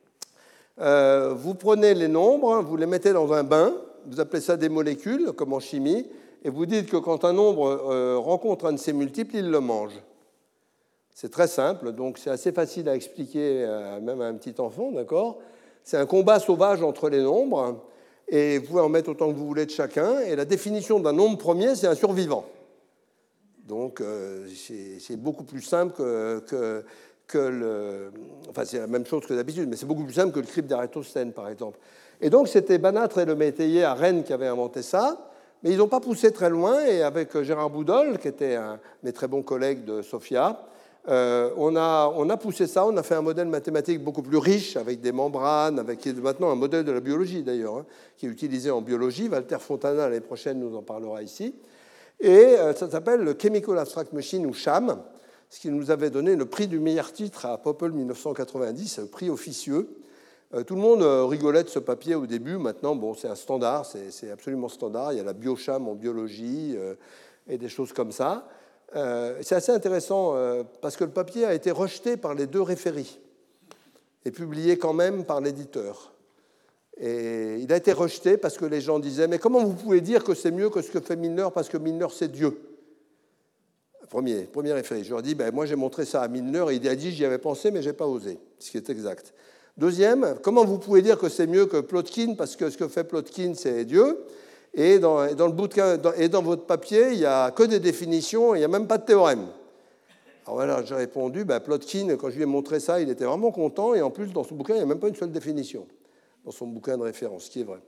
Euh, vous prenez les nombres, vous les mettez dans un bain. Vous appelez ça des molécules, comme en chimie, et vous dites que quand un nombre euh, rencontre un de ses multiples, il le mange. C'est très simple, donc c'est assez facile à expliquer euh, même à un petit enfant, d'accord? C'est un combat sauvage entre les nombres, et vous pouvez en mettre autant que vous voulez de chacun, et la définition d'un nombre premier, c'est un survivant. Donc euh, c'est beaucoup plus simple que, que, que le... Enfin, c'est la même chose que d'habitude, mais c'est beaucoup plus simple que le crypte d'Eratosthène, par exemple. Et donc, c'était Banach et Le Métayer à Rennes qui avaient inventé ça, mais ils n'ont pas poussé très loin, et avec Gérard Boudol, qui était un de mes très bons collègues de SOFIA, euh, on, a, on a poussé ça, on a fait un modèle mathématique beaucoup plus riche, avec des membranes, avec, qui est maintenant un modèle de la biologie d'ailleurs, hein, qui est utilisé en biologie. Walter Fontana, l'année prochaine, nous en parlera ici. Et euh, ça s'appelle le Chemical Abstract Machine, ou CHAM, ce qui nous avait donné le prix du meilleur titre à Popple mille neuf cent quatre-vingt-dix, le prix officieux. Tout le monde rigolait de ce papier au début. Maintenant, bon, c'est un standard, c'est absolument standard. Il y a la biocham en biologie euh, et des choses comme ça. Euh, c'est assez intéressant euh, parce que le papier a été rejeté par les deux référis et publié quand même par l'éditeur. Et il a été rejeté parce que les gens disaient « Mais comment vous pouvez dire que c'est mieux que ce que fait Milner parce que Milner, c'est Dieu ?» Premier, premier référé. Je leur ai dit ben, « Moi, j'ai montré ça à Milner et il a dit « J'y avais pensé, mais je n'ai pas osé. » Ce qui est exact. Deuxième, comment vous pouvez dire que c'est mieux que Plotkin parce que ce que fait Plotkin, c'est Dieu, et dans, et dans, le bouquin, dans, et dans votre papier, il n'y a que des définitions, il n'y a même pas de théorème. Alors voilà, j'ai répondu, ben, Plotkin, quand je lui ai montré ça, il était vraiment content, et en plus, dans son bouquin, il n'y a même pas une seule définition, dans son bouquin de référence, ce qui est vrai.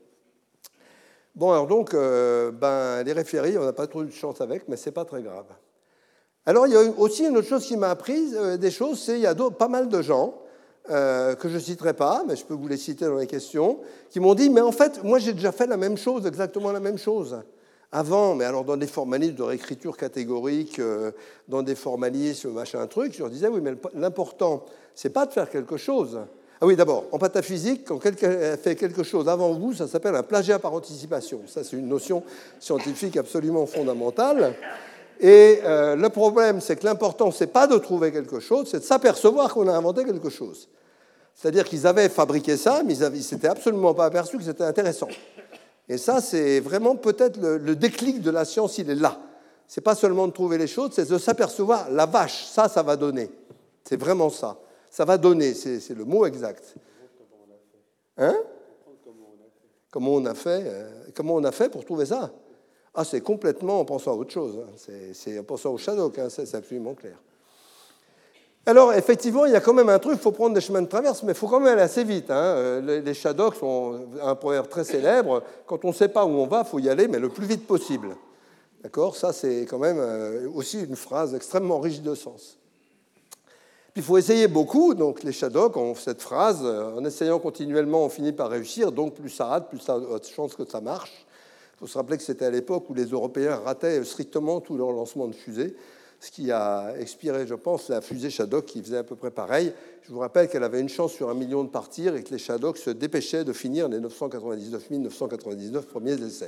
Bon, alors donc, euh, ben, les référés, on n'a pas trop eu de chance avec, mais ce n'est pas très grave. Alors, il y a aussi une autre chose qui m'a appris, euh, des choses, c'est qu'il y a pas mal de gens, Euh, que je ne citerai pas, mais je peux vous les citer dans les questions, qui m'ont dit, mais en fait, moi j'ai déjà fait la même chose, exactement la même chose, avant, mais alors dans des formalismes de réécriture catégorique, euh, dans des formalismes, machin, truc, je leur disais, oui, mais l'important, c'est pas de faire quelque chose. Ah oui, d'abord, en pataphysique, quand quelqu'un fait quelque chose avant vous, ça s'appelle un plagiat par anticipation. Ça, c'est une notion scientifique absolument fondamentale. Et euh, le problème, c'est que l'important, c'est pas de trouver quelque chose, c'est de s'apercevoir qu'on a inventé quelque chose. C'est-à-dire qu'ils avaient fabriqué ça, mais ils ne s'étaient absolument pas aperçus que c'était intéressant. Et ça, c'est vraiment peut-être le, le déclic de la science, il est là. Ce n'est pas seulement de trouver les choses, c'est de s'apercevoir, la vache, ça, ça va donner. C'est vraiment ça. Ça va donner, c'est, c'est le mot exact. Hein? Comment on a fait, euh, comment on a fait pour trouver ça? Ah, c'est complètement en pensant à autre chose. Hein. C'est, c'est en pensant au Shadok, hein, c'est, c'est absolument clair. Alors, effectivement, il y a quand même un truc, il faut prendre des chemins de traverse, mais il faut quand même aller assez vite. Hein. Les, les Shadoks sont un proverbe très célèbre. Quand on ne sait pas où on va, il faut y aller, mais le plus vite possible. D'accord? Ça, c'est quand même aussi une phrase extrêmement riche de sens. Puis, il faut essayer beaucoup. Donc, les Shadoks ont cette phrase. En essayant continuellement, on finit par réussir. Donc, plus ça rate, plus ça a de chances que ça marche. Il faut se rappeler que c'était à l'époque où les Européens rataient strictement tous leurs lancements de fusées, ce qui a expiré, je pense, la fusée Shadok qui faisait à peu près pareil. Je vous rappelle qu'elle avait une chance sur un million de partir et que les Shadok se dépêchaient de finir les neuf cent quatre-vingt-dix-neuf mille neuf cent quatre-vingt-dix-neuf premiers essais.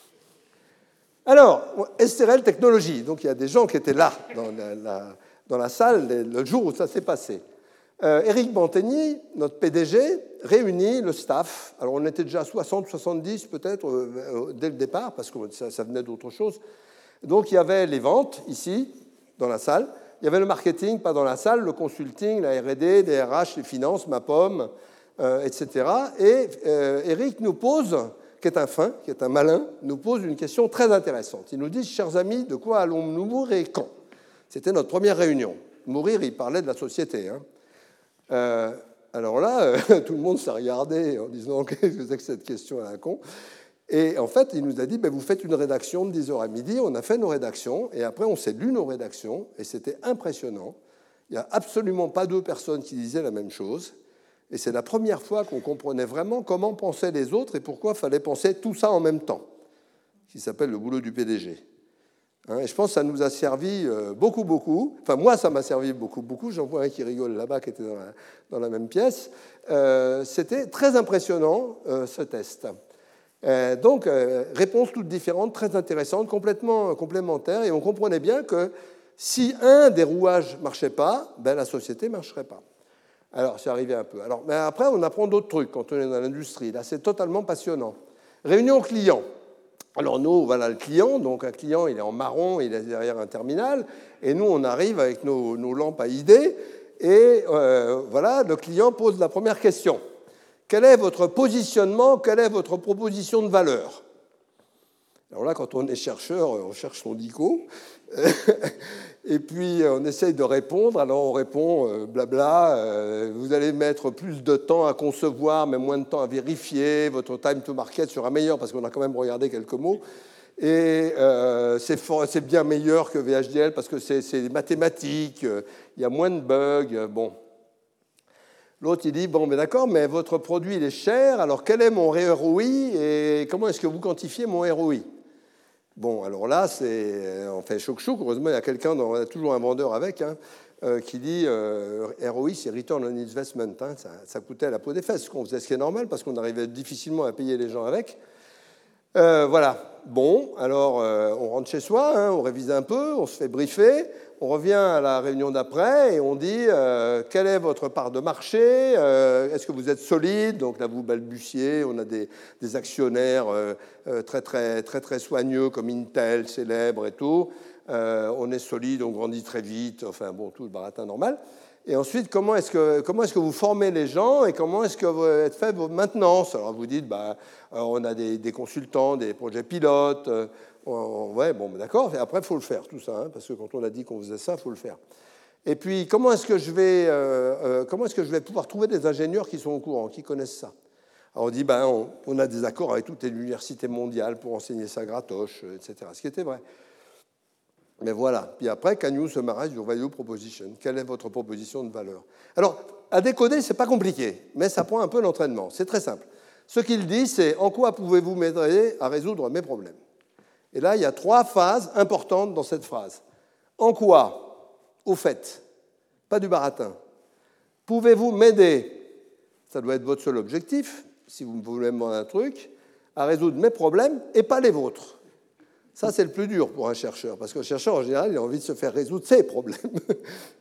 Alors, S R L Technologies, donc il y a des gens qui étaient là dans la, la, dans la salle le jour où ça s'est passé. Euh, Éric Bantegny, notre P D G, réunit le staff. Alors on était déjà à soixante, soixante-dix peut-être euh, dès le départ, parce que ça, ça venait d'autre chose. Donc il y avait les ventes ici, dans la salle. Il y avait le marketing, pas dans la salle, le consulting, la R et D, les R H, les finances, ma pomme, euh, et cetera. Et euh, Éric nous pose, qui est un fin, qui est un malin, nous pose une question très intéressante. Il nous dit, chers amis, de quoi allons-nous mourir et quand? C'était notre première réunion. Mourir, il parlait de la société. Hein. Euh, alors là, euh, tout le monde s'est regardé en disant, qu'est-ce que c'est que cette question à la con? Et en fait, il nous a dit, ben, vous faites une rédaction de dix heures à midi. On a fait nos rédactions, et après, on s'est lu nos rédactions, et c'était impressionnant. Il n'y a absolument pas deux personnes qui disaient la même chose. Et c'est la première fois qu'on comprenait vraiment comment pensaient les autres et pourquoi il fallait penser tout ça en même temps, qui s'appelle le boulot du P D G. Hein, et je pense que ça nous a servi beaucoup, beaucoup. Enfin, moi, ça m'a servi beaucoup, beaucoup. J'en vois un qui rigole là-bas, qui était dans la, dans la même pièce. Euh, c'était très impressionnant, euh, ce test. Euh, donc, euh, réponses toutes différentes, très intéressantes, complètement complémentaires, et on comprenait bien que si un des rouages ne marchait pas, ben, la société ne marcherait pas. Alors, c'est arrivé un peu. Alors, mais après, on apprend d'autres trucs quand on est dans l'industrie. Là, c'est totalement passionnant. Réunion client. Alors, nous, voilà le client. Donc, un client, il est en marron, il est derrière un terminal, et nous, on arrive avec nos, nos lampes à idées, et euh, voilà, le client pose la première question. Quel est votre positionnement? Quelle est votre proposition de valeur? Alors là, quand on est chercheur, on cherche son dico. Et puis, on essaye de répondre. Alors, on répond euh, blabla. Euh, vous allez mettre plus de temps à concevoir, mais moins de temps à vérifier. Votre time to market sera meilleur, parce qu'on a quand même regardé quelques mots. Et euh, c'est, for- c'est bien meilleur que V H D L, parce que c'est, c'est mathématique. Euh, il y a moins de bugs. Bon. L'autre, il dit, bon, mais d'accord, mais votre produit, il est cher, alors quel est mon R O I et comment est-ce que vous quantifiez mon R O I? Bon, alors là, c'est, on fait choc-choc. Heureusement, il y a quelqu'un, dans, il y a toujours un vendeur avec, hein, euh, qui dit, euh, R O I, c'est Return on Investment. Hein, ça, ça coûtait à la peau des fesses, ce qu'on faisait, ce qui est normal, parce qu'on arrivait difficilement à payer les gens avec. Euh, voilà. Bon, alors, euh, on rentre chez soi, hein, on révise un peu, on se fait briefer. On revient à la réunion d'après et on dit euh, quelle est votre part de marché, euh, est-ce que vous êtes solide? Donc là, vous balbutiez, on a des, des actionnaires euh, très, très, très, très soigneux comme Intel, célèbre et tout. Euh, on est solide, on grandit très vite, enfin bon, tout le baratin normal. Et ensuite, comment est-ce que, comment est-ce que vous formez les gens et comment est-ce que vous êtes fait vos maintenances? Alors vous dites, bah, on a des, des consultants, des projets pilotes. Euh, ouais, bon, d'accord. Et après, il faut le faire, tout ça, hein, parce que quand on a dit qu'on faisait ça, il faut le faire. Et puis, comment est-ce que je vais, euh, euh, comment est-ce que je vais pouvoir trouver des ingénieurs qui sont au courant, qui connaissent ça? Alors on dit, ben, on, on a des accords avec toutes les universités mondiales pour enseigner ça gratoche, et cetera. Ce qui était vrai. Mais voilà. Puis après, can you summarize your value proposition? Quelle est votre proposition de valeur? Alors, à décoder, c'est pas compliqué, mais ça prend un peu l'entraînement. C'est très simple. Ce qu'il dit, c'est en quoi pouvez-vous m'aider à résoudre mes problèmes? Et là, il y a trois phases importantes dans cette phrase. En quoi? Au fait. Pas du baratin. Pouvez-vous m'aider? Ça doit être votre seul objectif, si vous voulez me demander un truc, à résoudre mes problèmes et pas les vôtres. Ça, c'est le plus dur pour un chercheur, parce qu'un chercheur, en général, il a envie de se faire résoudre ses problèmes.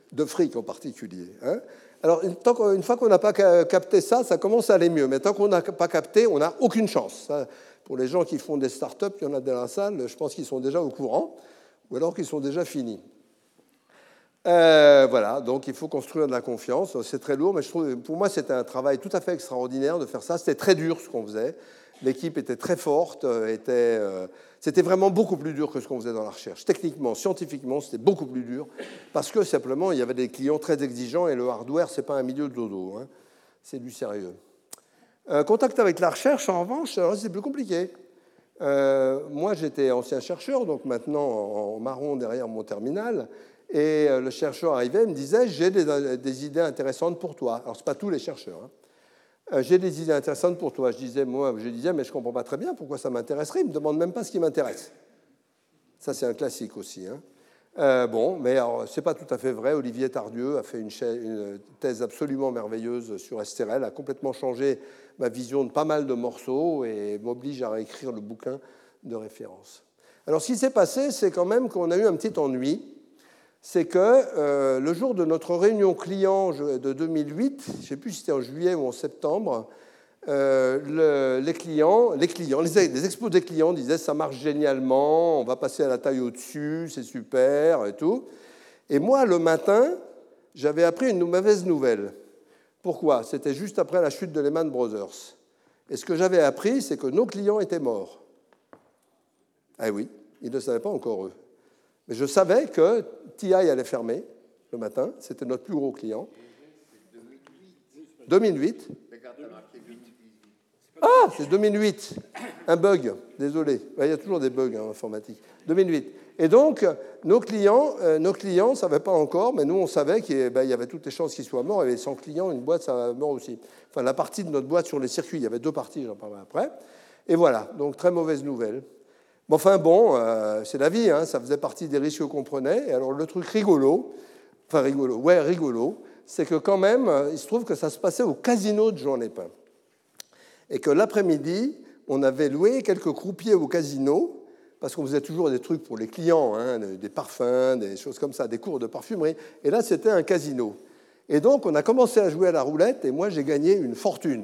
de fric en particulier. Hein. Alors, une, tant une fois qu'on n'a pas capté ça, ça commence à aller mieux. Mais tant qu'on n'a pas capté, on n'a aucune chance. Ça, pour les gens qui font des startups, il y en a dans la salle, je pense qu'ils sont déjà au courant, ou alors qu'ils sont déjà finis. Euh, voilà, donc il faut construire de la confiance. C'est très lourd, mais je trouve, pour moi, c'était un travail tout à fait extraordinaire de faire ça. C'était très dur ce qu'on faisait. L'équipe était très forte. Était, euh, c'était vraiment beaucoup plus dur que ce qu'on faisait dans la recherche. Techniquement, scientifiquement, c'était beaucoup plus dur parce que simplement, il y avait des clients très exigeants et le hardware, c'est pas un milieu de dodo. Hein. C'est du sérieux. Euh, contact avec la recherche, en revanche, c'est plus compliqué. Euh, moi, j'étais ancien chercheur, donc maintenant en marron derrière mon terminal. Et le chercheur arrivait et me disait « J'ai des, des idées intéressantes pour toi ». Alors, ce n'est pas tous les chercheurs. Hein. « J'ai des idées intéressantes pour toi ». Je disais, moi, je disais « Mais je ne comprends pas très bien pourquoi ça m'intéresserait. Il ne me demande même pas ce qui m'intéresse. » Ça, c'est un classique aussi. Hein. Euh, bon, mais ce n'est pas tout à fait vrai. Olivier Tardieu a fait une, une thèse absolument merveilleuse sur S T R L, a complètement changé ma vision de pas mal de morceaux et m'oblige à réécrire le bouquin de référence. Alors, ce qui s'est passé, c'est quand même qu'on a eu un petit ennui. C'est que euh, le jour de notre réunion client de deux mille huit, je ne sais plus si c'était en juillet ou en septembre, euh, le, les clients, les clients, les, les expos des clients disaient « ça marche génialement, on va passer à la taille au-dessus, c'est super » et tout. Et moi, le matin, j'avais appris une mauvaise nouvelle. Pourquoi ? C'était juste après la chute de Lehman Brothers. Et ce que j'avais appris, c'est que nos clients étaient morts. Ah oui, ils ne savaient pas encore eux. Mais je savais que T I allait fermer le matin. C'était notre plus gros client. deux mille huit. Ah, c'est deux mille huit. Un bug, désolé. Il y a toujours des bugs en informatique. deux mille huit. Et donc, nos clients euh, nos clients ne savaient pas encore, mais nous, on savait qu'il ben, y avait toutes les chances qu'ils soient morts. Il y avait cent clients, une boîte, ça mort aussi. Enfin, la partie de notre boîte sur les circuits, il y avait deux parties, j'en parlerai après. Et voilà, donc très mauvaise nouvelle. Mais enfin bon, euh, c'est la vie, hein, ça faisait partie des risques qu'on prenait. Et alors le truc rigolo, enfin rigolo, ouais rigolo, c'est que quand même, il se trouve que ça se passait au casino de Juan-les-Pins. Et que l'après-midi, on avait loué quelques croupiers au casino, parce qu'on faisait toujours des trucs pour les clients, hein, des parfums, des choses comme ça, des cours de parfumerie. Et là, c'était un casino. Et donc, on a commencé à jouer à la roulette, et moi, j'ai gagné une fortune.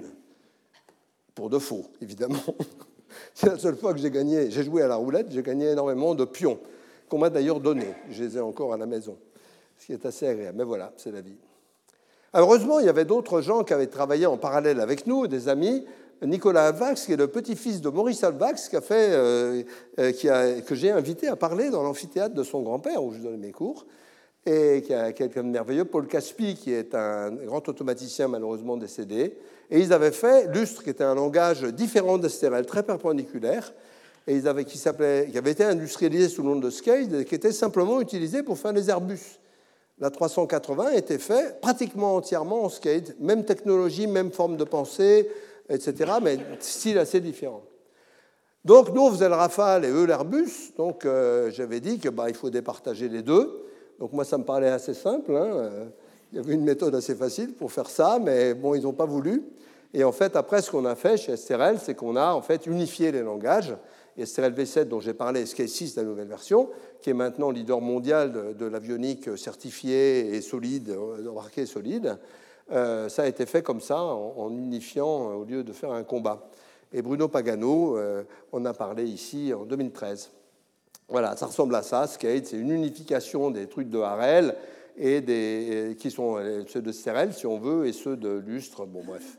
Pour de faux, évidemment. C'est la seule fois que j'ai gagné. J'ai joué à la roulette, j'ai gagné énormément de pions, qu'on m'a d'ailleurs donnés. Je les ai encore à la maison, ce qui est assez agréable. Mais voilà, c'est la vie. Alors, heureusement, il y avait d'autres gens qui avaient travaillé en parallèle avec nous, des amis. Nicolas Alvax, qui est le petit-fils de Maurice Alvax, qui a fait, euh, qui a, que j'ai invité à parler dans l'amphithéâtre de son grand-père, où je donnais mes cours, et qui a quelqu'un de merveilleux, Paul Caspi, qui est un grand automaticien malheureusement décédé. Et ils avaient fait Lustre, qui était un langage différent d'S T R L, très perpendiculaire, et ils avaient, qui, qui avait été industrialisé sous le nom de Skate, et qui était simplement utilisé pour faire les Airbus. La trois cent quatre-vingts était fait pratiquement entièrement en Skate, même technologie, même forme de pensée, et cetera, mais style assez différent. Donc, nous, on faisait le Rafale et eux l'Airbus, donc euh, j'avais dit qu'il bah, faut départager les deux. Donc, moi, ça me parlait assez simple, hein. Il y avait une méthode assez facile pour faire ça, mais bon, ils n'ont pas voulu. Et en fait, après, ce qu'on a fait chez S T R L, c'est qu'on a en fait unifié les langages. Et S T R L V sept, dont j'ai parlé, Skate six, la nouvelle version, qui est maintenant leader mondial de, de l'avionique certifiée et solide, embarquée solide, euh, ça a été fait comme ça, en, en unifiant au lieu de faire un combat. Et Bruno Pagano euh, en a parlé ici en deux mille treize. Voilà, ça ressemble à ça, Skate, c'est une unification des trucs de Harel, et des, qui sont ceux de S T R L, si on veut, et ceux de Lustre. Bon, bref.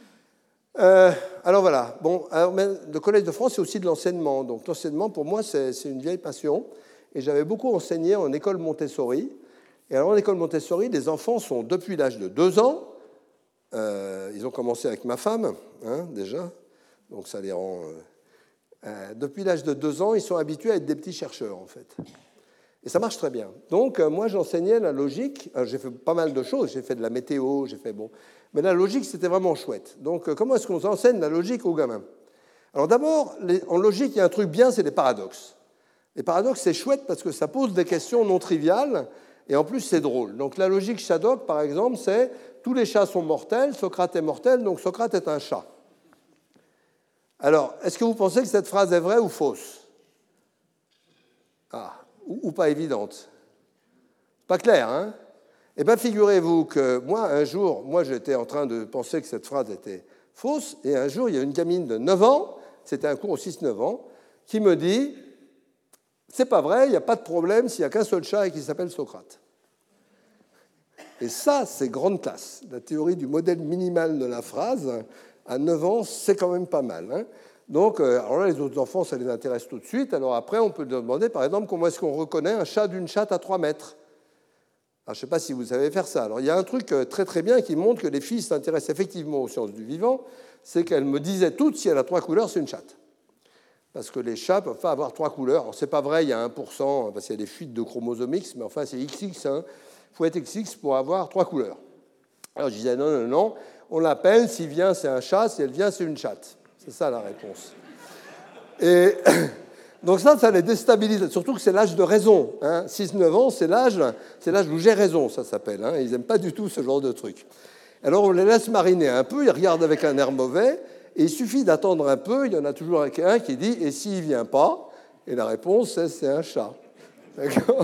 Euh, alors voilà. Bon, alors, le Collège de France, c'est aussi de l'enseignement. Donc l'enseignement, pour moi, c'est, c'est une vieille passion. Et j'avais beaucoup enseigné en école Montessori. Et alors, en école Montessori, les enfants sont, depuis l'âge de deux ans, euh, ils ont commencé avec ma femme, hein, déjà. Donc ça les rend... Euh, euh, depuis l'âge de deux ans, ils sont habitués à être des petits chercheurs, en fait. Et ça marche très bien. Donc, euh, moi, j'enseignais la logique. Alors, j'ai fait pas mal de choses. J'ai fait de la météo, j'ai fait... bon. Mais la logique, c'était vraiment chouette. Donc, euh, comment est-ce qu'on enseigne la logique aux gamins ? Alors, d'abord, les, en logique, il y a un truc bien, c'est les paradoxes. Les paradoxes, c'est chouette parce que ça pose des questions non triviales, et en plus, c'est drôle. Donc, la logique Shadok, par exemple, c'est « tous les chats sont mortels, Socrate est mortel, donc Socrate est un chat ». Alors, est-ce que vous pensez que cette phrase est vraie ou fausse ? Ah, ou, ou pas évidente. Pas clair, hein ? Eh bien, figurez-vous que moi, un jour, moi, j'étais en train de penser que cette phrase était fausse, et un jour, il y a une gamine de neuf ans, c'était un cours au six neuf ans, qui me dit « C'est pas vrai, il n'y a pas de problème s'il n'y a qu'un seul chat et qui s'appelle Socrate. » Et ça, c'est grande classe. La théorie du modèle minimal de la phrase, à neuf ans, c'est quand même pas mal. Hein. Donc, alors là, les autres enfants, ça les intéresse tout de suite. Alors après, on peut demander, par exemple, comment est-ce qu'on reconnaît un chat d'une chatte à trois mètres. Alors, je ne sais pas si vous savez faire ça. Alors, il y a un truc très très bien qui montre que les filles s'intéressent effectivement aux sciences du vivant, c'est qu'elles me disaient toutes, si elle a trois couleurs, c'est une chatte. Parce que les chats ne peuvent pas avoir trois couleurs. Alors, ce n'est pas vrai, il y a un pour cent, parce qu'il y a des fuites de chromosomes X, mais enfin, c'est X X. Hein. Il faut être X X pour avoir trois couleurs. Alors, je disais non, non, non, on l'appelle, s'il vient, c'est un chat, si elle vient, c'est une chatte. C'est ça la réponse. Et... Donc ça, ça les déstabilise, surtout que c'est l'âge de raison. Hein. six neuf ans, c'est l'âge, c'est l'âge où j'ai raison, ça s'appelle. Hein. Ils n'aiment pas du tout ce genre de truc. Alors on les laisse mariner un peu, ils regardent avec un air mauvais, et il suffit d'attendre un peu, il y en a toujours un qui dit « et s'il ne vient pas ?» Et la réponse, c'est « c'est un chat ». D'accord ?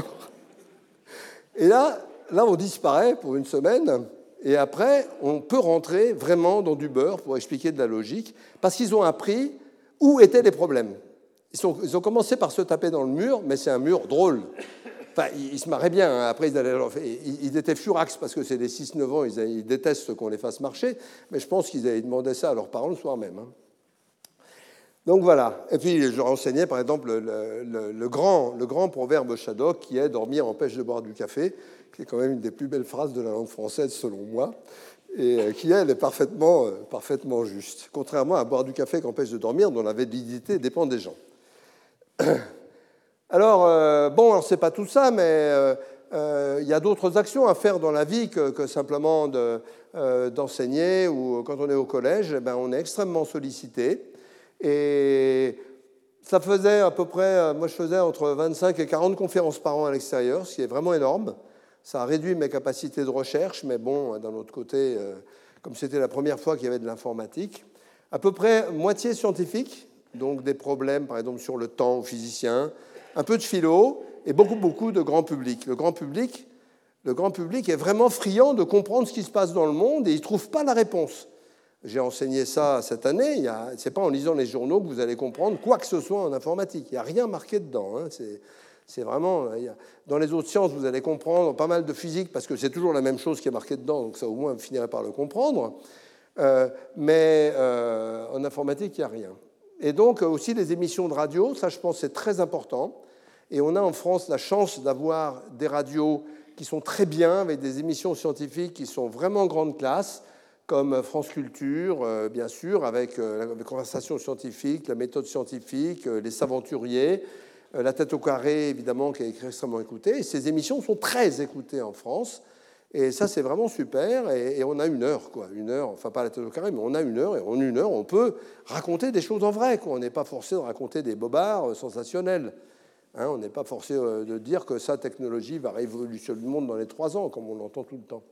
Et là, là, on disparaît pour une semaine, et après, on peut rentrer vraiment dans du beurre pour expliquer de la logique, parce qu'ils ont appris où étaient les problèmes. Ils, sont, ils ont commencé par se taper dans le mur, mais c'est un mur drôle. Enfin, ils, ils se marraient bien. Hein. Après, ils, allaient, ils, ils étaient furax parce que c'est des six neuf ans, ils, ils détestent qu'on les fasse marcher. Mais je pense qu'ils avaient demandé ça à leurs parents le soir même. Hein. Donc voilà. Et puis, je renseignais, par exemple, le, le, le, grand, le grand proverbe Shaddock qui est « dormir empêche de boire du café », qui est quand même une des plus belles phrases de la langue française, selon moi, et qui, elle, est parfaitement, parfaitement juste. Contrairement à boire du café qui empêche de dormir, dont la validité dépend des gens. Alors, euh, bon, alors c'est pas tout ça, mais euh, euh, il y a d'autres actions à faire dans la vie que, que simplement de, euh, d'enseigner, ou quand on est au collège, eh ben, on est extrêmement sollicité. Et ça faisait à peu près, moi je faisais entre vingt-cinq et quarante conférences par an à l'extérieur, ce qui est vraiment énorme. Ça a réduit mes capacités de recherche, mais bon, d'un autre côté, euh, comme c'était la première fois qu'il y avait de l'informatique, à peu près moitié scientifique, donc des problèmes, par exemple, sur le temps aux physiciens, un peu de philo et beaucoup, beaucoup de grand public. Le grand public, le grand public est vraiment friand de comprendre ce qui se passe dans le monde et il ne trouve pas la réponse. J'ai enseigné ça cette année. Ce n'est pas en lisant les journaux que vous allez comprendre quoi que ce soit en informatique. Il n'y a rien marqué dedans. Hein. C'est, c'est vraiment... Dans les autres sciences, vous allez comprendre pas mal de physique parce que c'est toujours la même chose qui est marquée dedans, donc ça, au moins, vous finirez par le comprendre. Euh, mais euh, en informatique, il n'y a rien. Et donc, aussi, les émissions de radio, ça, je pense, c'est très important. Et on a en France la chance d'avoir des radios qui sont très bien, avec des émissions scientifiques qui sont vraiment grande classe, comme France Culture, euh, bien sûr, avec euh, la conversation scientifique, la méthode scientifique, euh, les Saventuriers, euh, La Tête au carré, évidemment, qui est extrêmement écoutée. Et ces émissions sont très écoutées en France. Et ça, c'est vraiment super. Et, et on a une heure, quoi. Une heure, enfin pas La Tête au carré, mais on a une heure. Et en une heure, on peut raconter des choses en vrai, quoi. On n'est pas forcé de raconter des bobards sensationnels. Hein, on n'est pas forcé de dire que sa technologie va révolutionner le monde dans les trois ans, comme on l'entend tout le temps.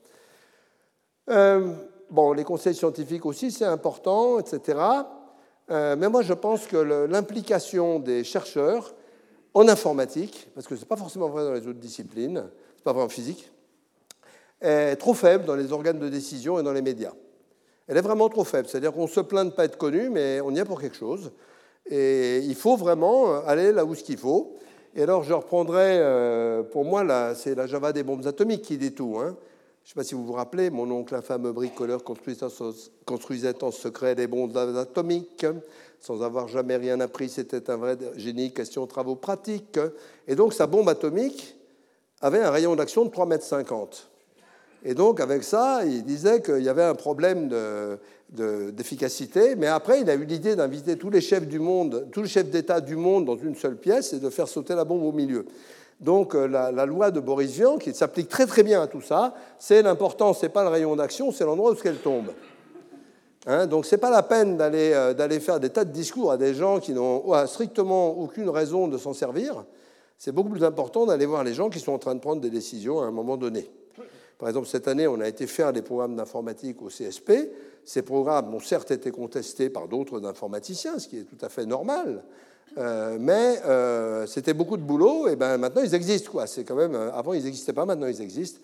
Euh, bon, les conseils scientifiques aussi, c'est important, et cetera. Euh, mais moi, je pense que le, l'implication des chercheurs en informatique, parce que ce n'est pas forcément vrai dans les autres disciplines, ce n'est pas vrai en physique, est trop faible dans les organes de décision et dans les médias. Elle est vraiment trop faible. C'est-à-dire qu'on se plaint de ne pas être connu, mais on y est pour quelque chose. Et il faut vraiment aller là où ce qu'il faut. Et alors, je reprendrai, euh, pour moi, là, c'est la Java des bombes atomiques qui dit tout. Hein. Je ne sais pas si vous vous rappelez, mon oncle, infâme bricoleur, construisait en secret des bombes atomiques, sans avoir jamais rien appris. C'était un vrai génie, question de travaux pratiques. Et donc, sa bombe atomique avait un rayon d'action de trois mètres cinquante. Et donc, avec ça, il disait qu'il y avait un problème de, de, d'efficacité. Mais après, il a eu l'idée d'inviter tous les chefs du monde, tous les chefs d'État du monde dans une seule pièce et de faire sauter la bombe au milieu. Donc, la, la loi de Boris Vian, qui s'applique très très bien à tout ça, c'est l'important, ce n'est pas le rayon d'action, c'est l'endroit où elle tombe. Hein, donc, ce n'est pas la peine d'aller, euh, d'aller faire des tas de discours à des gens qui n'ont oh, strictement aucune raison de s'en servir. C'est beaucoup plus important d'aller voir les gens qui sont en train de prendre des décisions à un moment donné. Par exemple, cette année, on a été faire des programmes d'informatique au C S P. Ces programmes ont certes été contestés par d'autres informaticiens, ce qui est tout à fait normal, euh, mais euh, c'était beaucoup de boulot, et ben maintenant ils existent, quoi. C'est quand même, avant ils n'existaient pas, maintenant ils existent.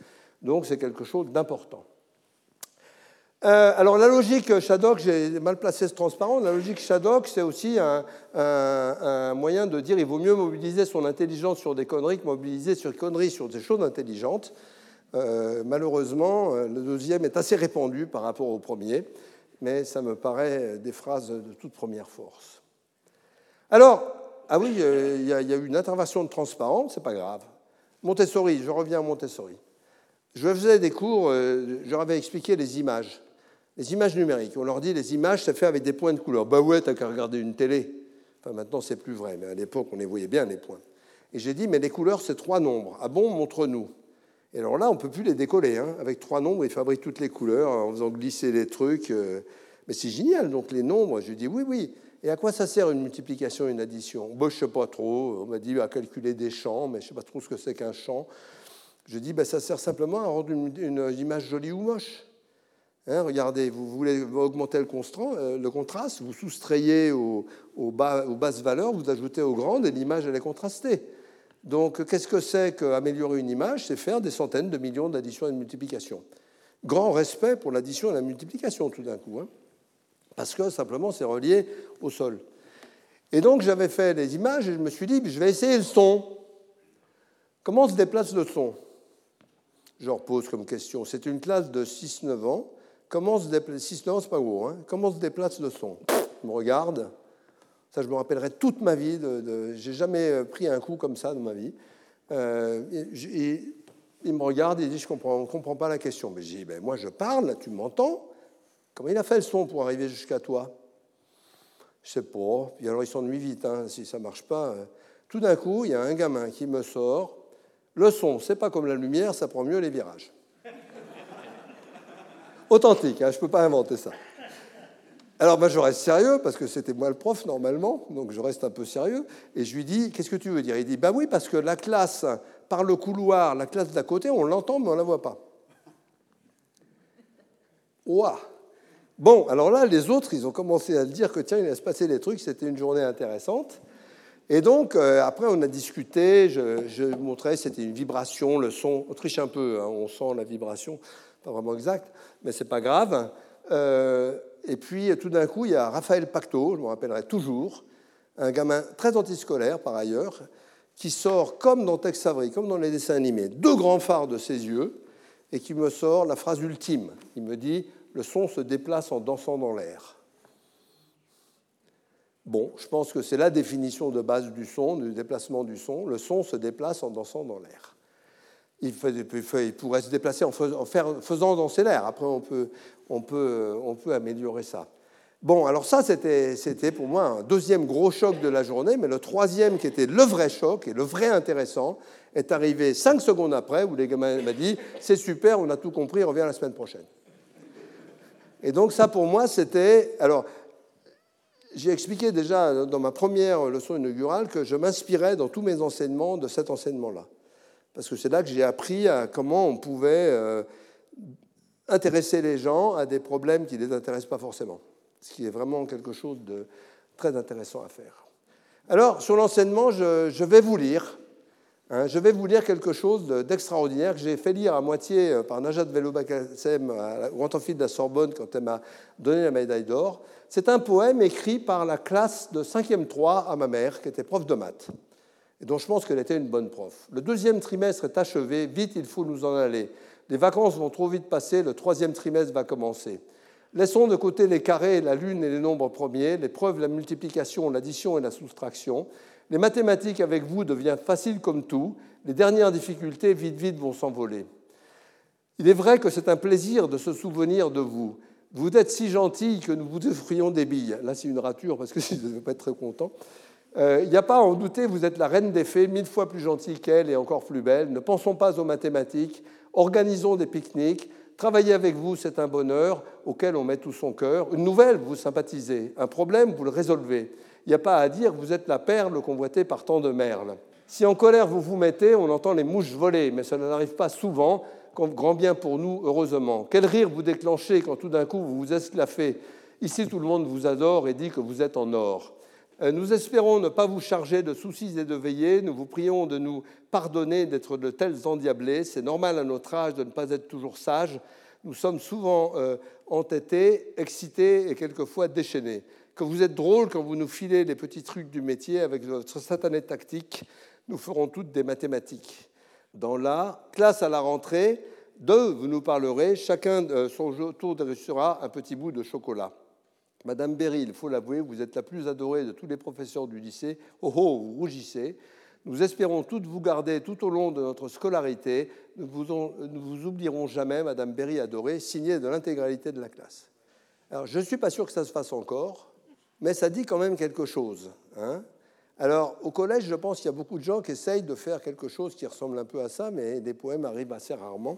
Donc c'est quelque chose d'important. Euh, alors la logique Shadok, j'ai mal placé ce transparent, la logique Shadok, c'est aussi un, un, un moyen de dire qu'il vaut mieux mobiliser son intelligence sur des conneries que mobiliser sur des conneries sur des choses intelligentes. Euh, malheureusement, le deuxième est assez répandu par rapport au premier, mais ça me paraît des phrases de toute première force. Alors, ah oui, euh, il y a, il y a eu une intervention de transparent, c'est pas grave. Montessori, je reviens à Montessori. Je faisais des cours, euh, je leur avais expliqué les images, les images numériques. On leur dit les images, c'est fait avec des points de couleur. Bah ouais, t'as qu'à regarder une télé. Enfin, maintenant, c'est plus vrai, mais à l'époque, on les voyait bien, les points. Et j'ai dit, mais les couleurs, c'est trois nombres. Ah bon, montre-nous. Et alors là, on ne peut plus les décoller. Hein. Avec trois nombres, ils fabriquent toutes les couleurs en faisant glisser les trucs. Euh... Mais c'est génial, donc les nombres. Je dis, oui, oui. Et à quoi ça sert une multiplication et une addition? Bon, je ne sais pas trop. On m'a dit à calculer des champs, mais je ne sais pas trop ce que c'est qu'un champ. Je dis, ben, ça sert simplement à rendre une, une image jolie ou moche. Hein, regardez, vous voulez augmenter le, constant, euh, le contraste, vous soustrayez aux, aux, bas, aux basses valeurs, vous ajoutez aux grandes, et l'image, elle est contrastée. Donc, qu'est-ce que c'est qu'améliorer une image? C'est faire des centaines de millions d'additions et de multiplications. Grand respect pour l'addition et la multiplication, tout d'un coup, hein, parce que simplement, c'est relié au sol. Et donc, j'avais fait les images, et je me suis dit, je vais essayer le son. Comment se déplace le son? Je leur pose comme question. C'est une classe de six neuf ans. Comment se déplace... six neuf ans, c'est pas gros, hein. Comment se déplace le son? Ils me regardent. Ça, je me rappellerai toute ma vie. De, de... J'ai jamais pris un coup comme ça dans ma vie. Euh, et, et, il me regarde et il dit, je ne comprends, comprends pas la question. Mais je dis, ben, moi, je parle, tu m'entends? Comment il a fait le son pour arriver jusqu'à toi? Je sais pas. Puis alors, il s'ennuie vite, hein, si ça ne marche pas. Tout d'un coup, il y a un gamin qui me sort. Le son, c'est pas comme la lumière, ça prend mieux les virages. Authentique, hein, je ne peux pas inventer ça. Alors, ben, je reste sérieux, parce que c'était moi le prof, normalement, donc je reste un peu sérieux, et je lui dis, qu'est-ce que tu veux dire? Il dit, ben oui, parce que la classe, par le couloir, la classe d'à côté, on l'entend, mais on ne la voit pas. Ouah! Bon, alors là, les autres, ils ont commencé à dire que, tiens, il allait se passer des trucs, c'était une journée intéressante. Et donc, euh, après, on a discuté, je, je montrais, c'était une vibration, le son, on triche un peu, hein, on sent la vibration, pas vraiment exact, mais c'est pas grave. Euh, et puis, tout d'un coup, il y a Raphaël Pacto, je me rappellerai toujours, un gamin très antiscolaire, par ailleurs, qui sort, comme dans Tex Avery, comme dans les dessins animés, deux grands phares de ses yeux, et qui me sort la phrase ultime. Il me dit « Le son se déplace en dansant dans l'air ». Bon, je pense que c'est la définition de base du son, du déplacement du son. Le son se déplace en dansant dans l'air. Il, il pourrait se déplacer en faisant danser l'air. Après, on peut, on, peut, on peut améliorer ça. Bon, alors ça, c'était, c'était pour moi un deuxième gros choc de la journée, mais le troisième, qui était le vrai choc et le vrai intéressant, est arrivé cinq secondes après, où les gamins m'ont dit « C'est super, on a tout compris, reviens la semaine prochaine ». Et donc ça, pour moi, c'était... Alors, j'ai expliqué déjà dans ma première leçon inaugurale que je m'inspirais dans tous mes enseignements de cet enseignement-là. Parce que c'est là que j'ai appris à comment on pouvait euh, intéresser les gens à des problèmes qui ne les intéressent pas forcément. Ce qui est vraiment quelque chose de très intéressant à faire. Alors, sur l'enseignement, je, je vais vous lire. Hein, je vais vous lire quelque chose d'extraordinaire que j'ai fait lire à moitié par Najat Vallaud-Belkacem au Grand Amphi de la Sorbonne quand elle m'a donné la médaille d'or. C'est un poème écrit par la classe de cinquième trois à ma mère, qui était prof de maths, et dont je pense qu'elle était une bonne prof. Le deuxième trimestre est achevé, vite il faut nous en aller. Les vacances vont trop vite passer, le troisième trimestre va commencer. Laissons de côté les carrés, la lune et les nombres premiers, les preuves, la multiplication, l'addition et la soustraction. Les mathématiques avec vous deviennent faciles comme tout. Les dernières difficultés, vite, vite, vont s'envoler. Il est vrai que c'est un plaisir de se souvenir de vous. Vous êtes si gentille que nous vous offrions des billes. Là, c'est une rature parce que je ne vais pas être très content. Euh, il n'y a pas à en douter, vous êtes la reine des fées, mille fois plus gentille qu'elle et encore plus belle. Ne pensons pas aux mathématiques, organisons des pique-niques. Travailler avec vous, c'est un bonheur auquel on met tout son cœur. Une nouvelle, vous sympathisez. Un problème, vous le résolvez. Il n'y a pas à dire, vous êtes la perle convoitée par tant de merles. Si en colère vous vous mettez, on entend les mouches voler, mais cela n'arrive pas souvent, grand bien pour nous, heureusement. Quel rire vous déclenchez quand tout d'un coup vous vous esclaffez. Ici, tout le monde vous adore et dit que vous êtes en or. Nous espérons ne pas vous charger de soucis et de veillées. Nous vous prions de nous pardonner d'être de tels endiablés. C'est normal à notre âge de ne pas être toujours sages. Nous sommes souvent euh, entêtés, excités et quelquefois déchaînés. Que vous êtes drôles quand vous nous filez les petits trucs du métier avec votre satanée tactique. Nous ferons toutes des mathématiques. Dans la classe à la rentrée, deux, vous nous parlerez. Chacun de son tour reçoit un petit bout de chocolat. Madame Berry, il faut l'avouer, vous êtes la plus adorée de tous les professeurs du lycée. Oh oh, vous rougissez. Nous espérons toutes vous garder tout au long de notre scolarité. Nous vous, nous vous oublierons jamais, Madame Berry adorée, signée de l'intégralité de la classe. Alors, je ne suis pas sûr que ça se fasse encore, mais ça dit quand même quelque chose. Hein. Alors, au collège, je pense qu'il y a beaucoup de gens qui essayent de faire quelque chose qui ressemble un peu à ça, mais des poèmes arrivent assez rarement,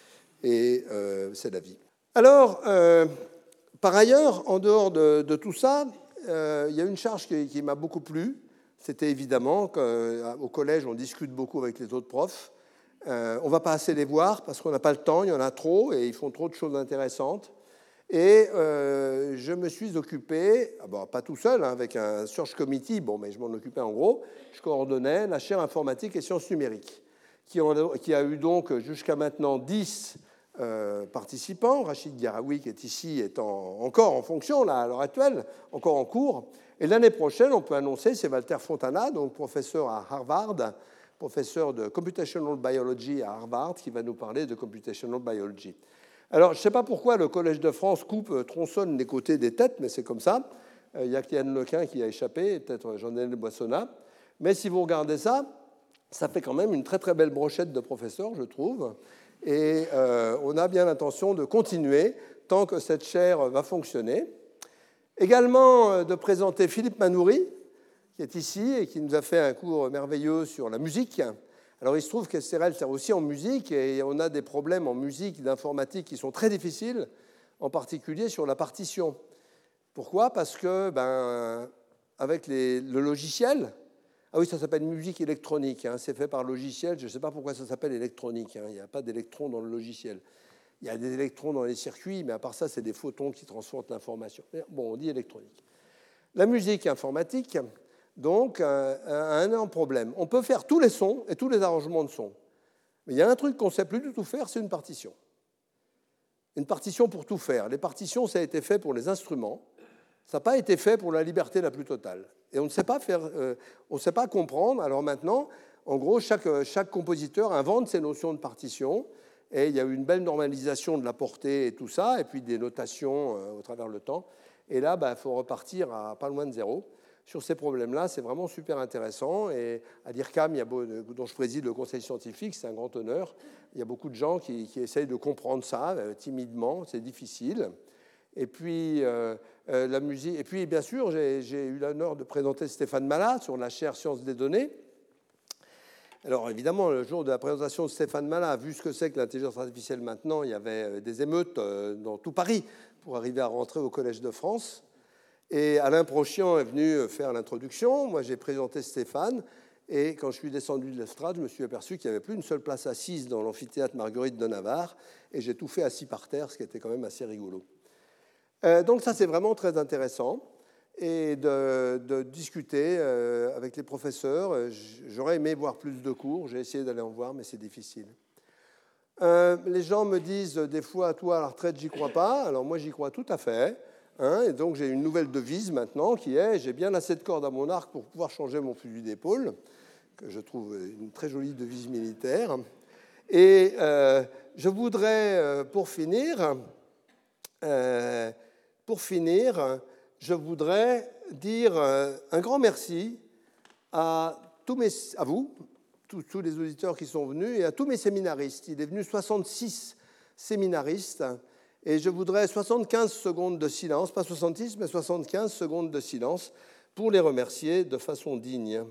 et euh, c'est la vie. Alors... Euh, Par ailleurs, en dehors de, de tout ça, euh, il y a une charge qui, qui m'a beaucoup plu. C'était évidemment qu'au collège, on discute beaucoup avec les autres profs. Euh, on ne va pas assez les voir parce qu'on n'a pas le temps, il y en a trop et ils font trop de choses intéressantes. Et euh, je me suis occupé, bon, pas tout seul, hein, avec un search committee, bon, mais je m'en occupais en gros. Je coordonnais la chaire informatique et sciences numériques, qui, ont, qui a eu donc jusqu'à maintenant dix Euh, participants. Rachid Garaoui, qui est ici, est en, encore en fonction là, à l'heure actuelle, encore en cours. Et l'année prochaine, on peut annoncer, c'est Walter Fontana, donc professeur à Harvard, professeur de Computational Biology à Harvard, qui va nous parler de Computational Biology. Alors, je ne sais pas pourquoi le Collège de France coupe, tronçonne les côtés des têtes, mais c'est comme ça. Il y a Yann Lequin qui a échappé, et peut-être Jean-Daniel Boissonnat. Mais si vous regardez ça, ça fait quand même une très très belle brochette de professeurs, je trouve. Et euh, on a bien l'intention de continuer tant que cette chaire va fonctionner. Également euh, de présenter Philippe Manoury, qui est ici et qui nous a fait un cours merveilleux sur la musique. Alors il se trouve qu'S R L sert aussi en musique et on a des problèmes en musique d'informatique qui sont très difficiles, en particulier sur la partition. Pourquoi ? Parce que, ben, avec les, le logiciel... Ah oui, ça s'appelle musique électronique. Hein. C'est fait par logiciel. Je ne sais pas pourquoi ça s'appelle électronique. Hein. Il n'y a pas d'électrons dans le logiciel. Il y a des électrons dans les circuits, mais à part ça, c'est des photons qui transportent l'information. Bon, on dit électronique. La musique informatique, donc, a un problème. On peut faire tous les sons et tous les arrangements de sons. Mais il y a un truc qu'on ne sait plus du tout faire, c'est une partition. Une partition pour tout faire. Les partitions, ça a été fait pour les instruments. Ça n'a pas été fait pour la liberté la plus totale. Et on ne sait pas faire, euh, on ne sait pas comprendre. Alors maintenant, en gros, chaque, chaque compositeur invente ses notions de partition. Et il y a eu une belle normalisation de la portée et tout ça, et puis des notations euh, au travers le temps. Et là, il bah, faut repartir à pas loin de zéro. Sur ces problèmes-là, c'est vraiment super intéressant. Et à l'I R C A M, il y a beau, dont je préside le conseil scientifique, c'est un grand honneur. Il y a beaucoup de gens qui, qui essayent de comprendre ça euh, timidement. C'est difficile. Et puis, euh, euh, la musique. Et puis, bien sûr, j'ai, j'ai eu l'honneur de présenter Stéphane Malat sur la chaire Sciences des données. Alors, évidemment, le jour de la présentation de Stéphane Malat, vu ce que c'est que l'intelligence artificielle maintenant, il y avait des émeutes dans tout Paris pour arriver à rentrer au Collège de France. Et Alain Prochian est venu faire l'introduction. Moi, j'ai présenté Stéphane. Et quand je suis descendu de l'estrade, je me suis aperçu qu'il n'y avait plus une seule place assise dans l'amphithéâtre Marguerite de Navarre. Et j'ai tout fait assis par terre, ce qui était quand même assez rigolo. Euh, donc ça, c'est vraiment très intéressant. Et de, de discuter euh, avec les professeurs. J'aurais aimé voir plus de cours. J'ai essayé d'aller en voir, mais c'est difficile. Euh, les gens me disent des fois, toi, à la retraite, j'y crois pas. Alors moi, j'y crois tout à fait. Hein, et donc, j'ai une nouvelle devise maintenant qui est « J'ai bien assez de cordes à mon arc pour pouvoir changer mon fusil d'épaule », que je trouve une très jolie devise militaire. Et euh, je voudrais, euh, pour finir... Euh, Pour finir, je voudrais dire un grand merci à, tous mes, à vous, tous, tous les auditeurs qui sont venus, et à tous mes séminaristes. Il est venu soixante-six séminaristes, et je voudrais soixante-quinze secondes de silence, pas soixante-six, mais soixante-quinze secondes de silence, pour les remercier de façon digne.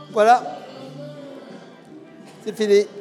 Voilà. C'est fini.